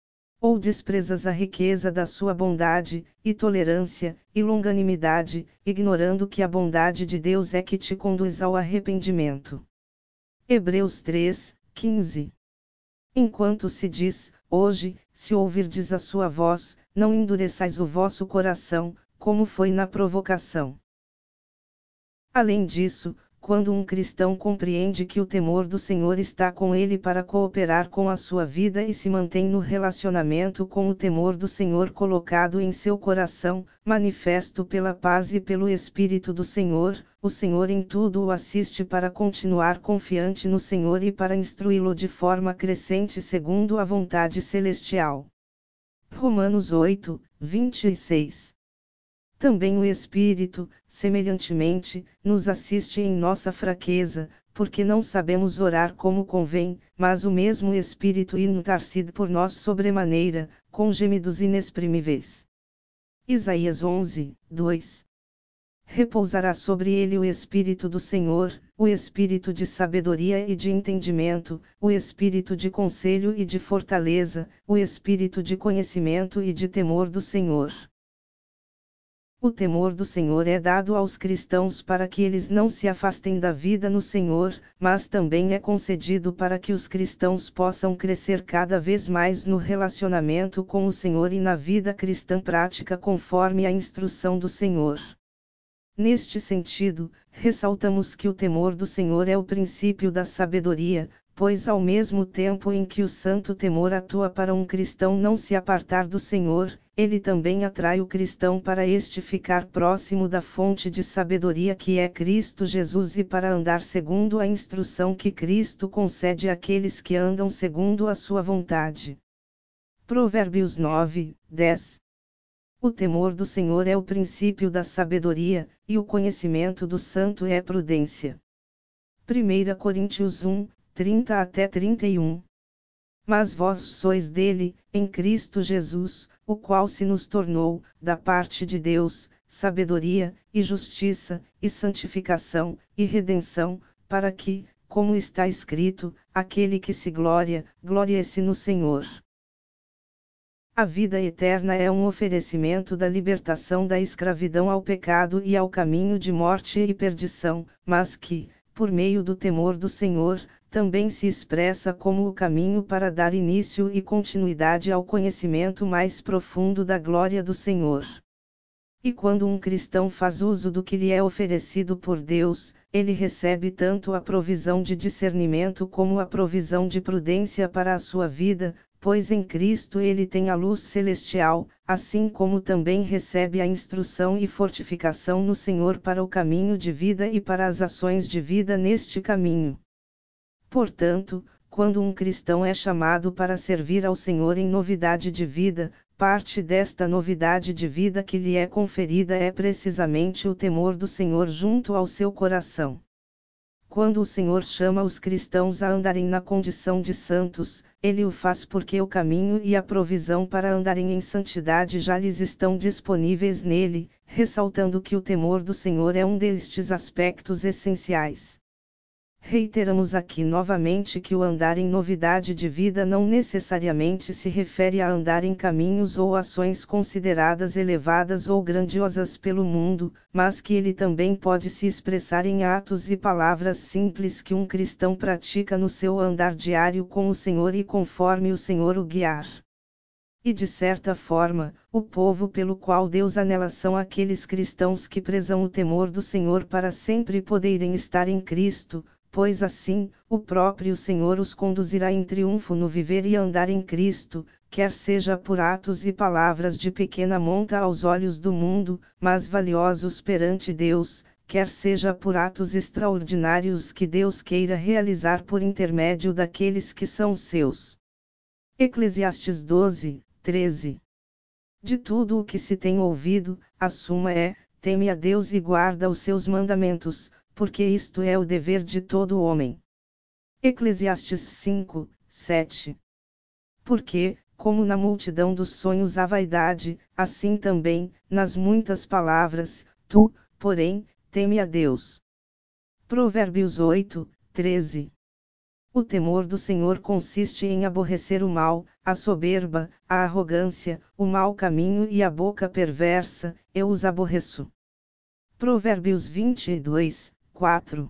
Ou desprezas a riqueza da sua bondade, e tolerância, e longanimidade, ignorando que a bondade de Deus é que te conduz ao arrependimento. Hebreus três, quinze. Enquanto se diz, hoje, se ouvirdes a sua voz, não endureçais o vosso coração, como foi na provocação. Além disso, quando um cristão compreende que o temor do Senhor está com ele para cooperar com a sua vida e se mantém no relacionamento com o temor do Senhor colocado em seu coração, manifesto pela paz e pelo Espírito do Senhor, o Senhor em tudo o assiste para continuar confiante no Senhor e para instruí-lo de forma crescente segundo a vontade celestial. Romanos oito, vinte e seis. Também o Espírito, semelhantemente, nos assiste em nossa fraqueza, porque não sabemos orar como convém, mas o mesmo Espírito intercede por nós sobremaneira, com gemidos inexprimíveis. Isaías onze, dois. Repousará sobre ele o Espírito do Senhor, o Espírito de sabedoria e de entendimento, o Espírito de conselho e de fortaleza, o Espírito de conhecimento e de temor do Senhor. O temor do Senhor é dado aos cristãos para que eles não se afastem da vida no Senhor, mas também é concedido para que os cristãos possam crescer cada vez mais no relacionamento com o Senhor e na vida cristã prática conforme a instrução do Senhor. Neste sentido, ressaltamos que o temor do Senhor é o princípio da sabedoria, pois ao mesmo tempo em que o santo temor atua para um cristão não se apartar do Senhor, ele também atrai o cristão para este ficar próximo da fonte de sabedoria que é Cristo Jesus e para andar segundo a instrução que Cristo concede àqueles que andam segundo a sua vontade. Provérbios nove, dez. O temor do Senhor é o princípio da sabedoria, e o conhecimento do santo é prudência. primeira Coríntios um, trinta até trinta e um. Mas vós sois dele, em Cristo Jesus, o qual se nos tornou, da parte de Deus, sabedoria, e justiça, e santificação, e redenção, para que, como está escrito, aquele que se gloria, glorie-se no Senhor. A vida eterna é um oferecimento da libertação da escravidão ao pecado e ao caminho de morte e perdição, mas que, por meio do temor do Senhor, também se expressa como o caminho para dar início e continuidade ao conhecimento mais profundo da glória do Senhor. E quando um cristão faz uso do que lhe é oferecido por Deus, ele recebe tanto a provisão de discernimento como a provisão de prudência para a sua vida, pois em Cristo ele tem a luz celestial, assim como também recebe a instrução e fortificação no Senhor para o caminho de vida e para as ações de vida neste caminho. Portanto, quando um cristão é chamado para servir ao Senhor em novidade de vida, parte desta novidade de vida que lhe é conferida é precisamente o temor do Senhor junto ao seu coração. Quando o Senhor chama os cristãos a andarem na condição de santos, ele o faz porque o caminho e a provisão para andarem em santidade já lhes estão disponíveis nele, ressaltando que o temor do Senhor é um destes aspectos essenciais. Reiteramos aqui novamente que o andar em novidade de vida não necessariamente se refere a andar em caminhos ou ações consideradas elevadas ou grandiosas pelo mundo, mas que ele também pode se expressar em atos e palavras simples que um cristão pratica no seu andar diário com o Senhor e conforme o Senhor o guiar. E de certa forma, o povo pelo qual Deus anela são aqueles cristãos que prezam o temor do Senhor para sempre poderem estar em Cristo, pois assim, o próprio Senhor os conduzirá em triunfo no viver e andar em Cristo, quer seja por atos e palavras de pequena monta aos olhos do mundo, mas valiosos perante Deus, quer seja por atos extraordinários que Deus queira realizar por intermédio daqueles que são seus. Eclesiastes doze, treze. De tudo o que se tem ouvido, a suma é: teme a Deus e guarda os seus mandamentos, porque isto é o dever de todo homem. Eclesiastes cinco, sete. Porque, como na multidão dos sonhos há vaidade, assim também, nas muitas palavras, tu, porém, teme a Deus. Provérbios oito, treze. O temor do Senhor consiste em aborrecer o mal, a soberba, a arrogância, o mau caminho e a boca perversa, eu os aborreço. Provérbios vinte e dois, quatro.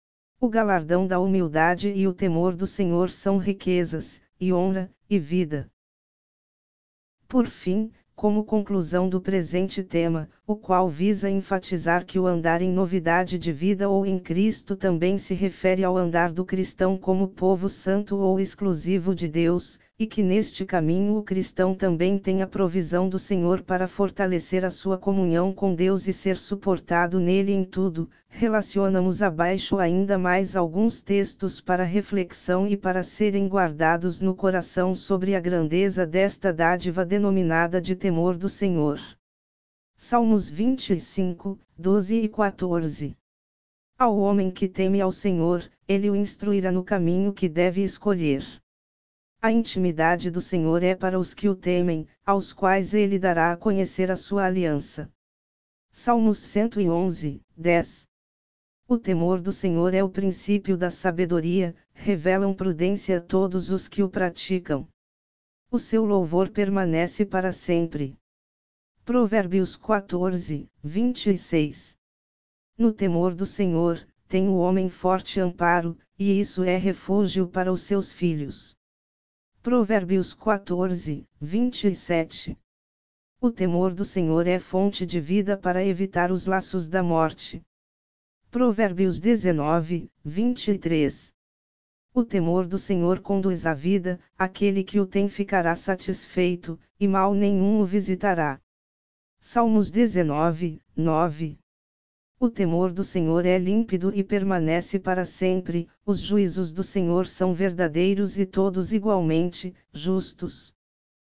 O galardão da humildade e o temor do Senhor são riquezas, e honra, e vida. Por fim, como conclusão do presente tema, o qual visa enfatizar que o andar em novidade de vida ou em Cristo também se refere ao andar do cristão como povo santo ou exclusivo de Deus, e que neste caminho o cristão também tem a provisão do Senhor para fortalecer a sua comunhão com Deus e ser suportado nele em tudo. Relacionamos abaixo ainda mais alguns textos para reflexão e para serem guardados no coração sobre a grandeza desta dádiva denominada de temor do Senhor. Salmos vinte e cinco, doze e quatorze. Ao homem que teme ao Senhor, ele o instruirá no caminho que deve escolher. A intimidade do Senhor é para os que o temem, aos quais ele dará a conhecer a sua aliança. Salmos cento e onze, dez. O temor do Senhor é o princípio da sabedoria, revelam prudência a todos os que o praticam. O seu louvor permanece para sempre. Provérbios quatorze, vinte e seis. No temor do Senhor, tem o homem forte amparo, e isso é refúgio para os seus filhos. Provérbios quatorze, vinte e sete. O temor do Senhor é fonte de vida para evitar os laços da morte. Provérbios dezenove, vinte e três. O temor do Senhor conduz à vida, aquele que o tem ficará satisfeito, e mal nenhum o visitará. Salmos dezenove, nove. O temor do Senhor é límpido e permanece para sempre, os juízos do Senhor são verdadeiros e todos igualmente justos.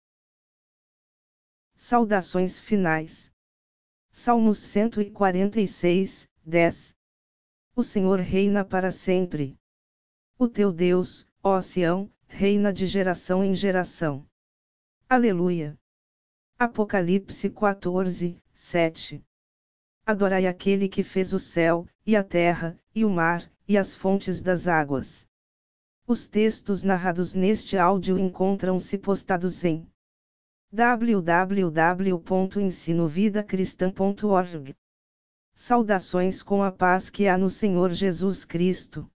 Saudações finais. Salmos cento e quarenta e seis, dez. O Senhor reina para sempre. O teu Deus, ó Sião, reina de geração em geração. Aleluia. Apocalipse quatorze, sete. Adorai aquele que fez o céu, e a terra, e o mar, e as fontes das águas. Os textos narrados neste áudio encontram-se postados em w w w ponto ensino vida cristã ponto org. Saudações com a paz que há no Senhor Jesus Cristo.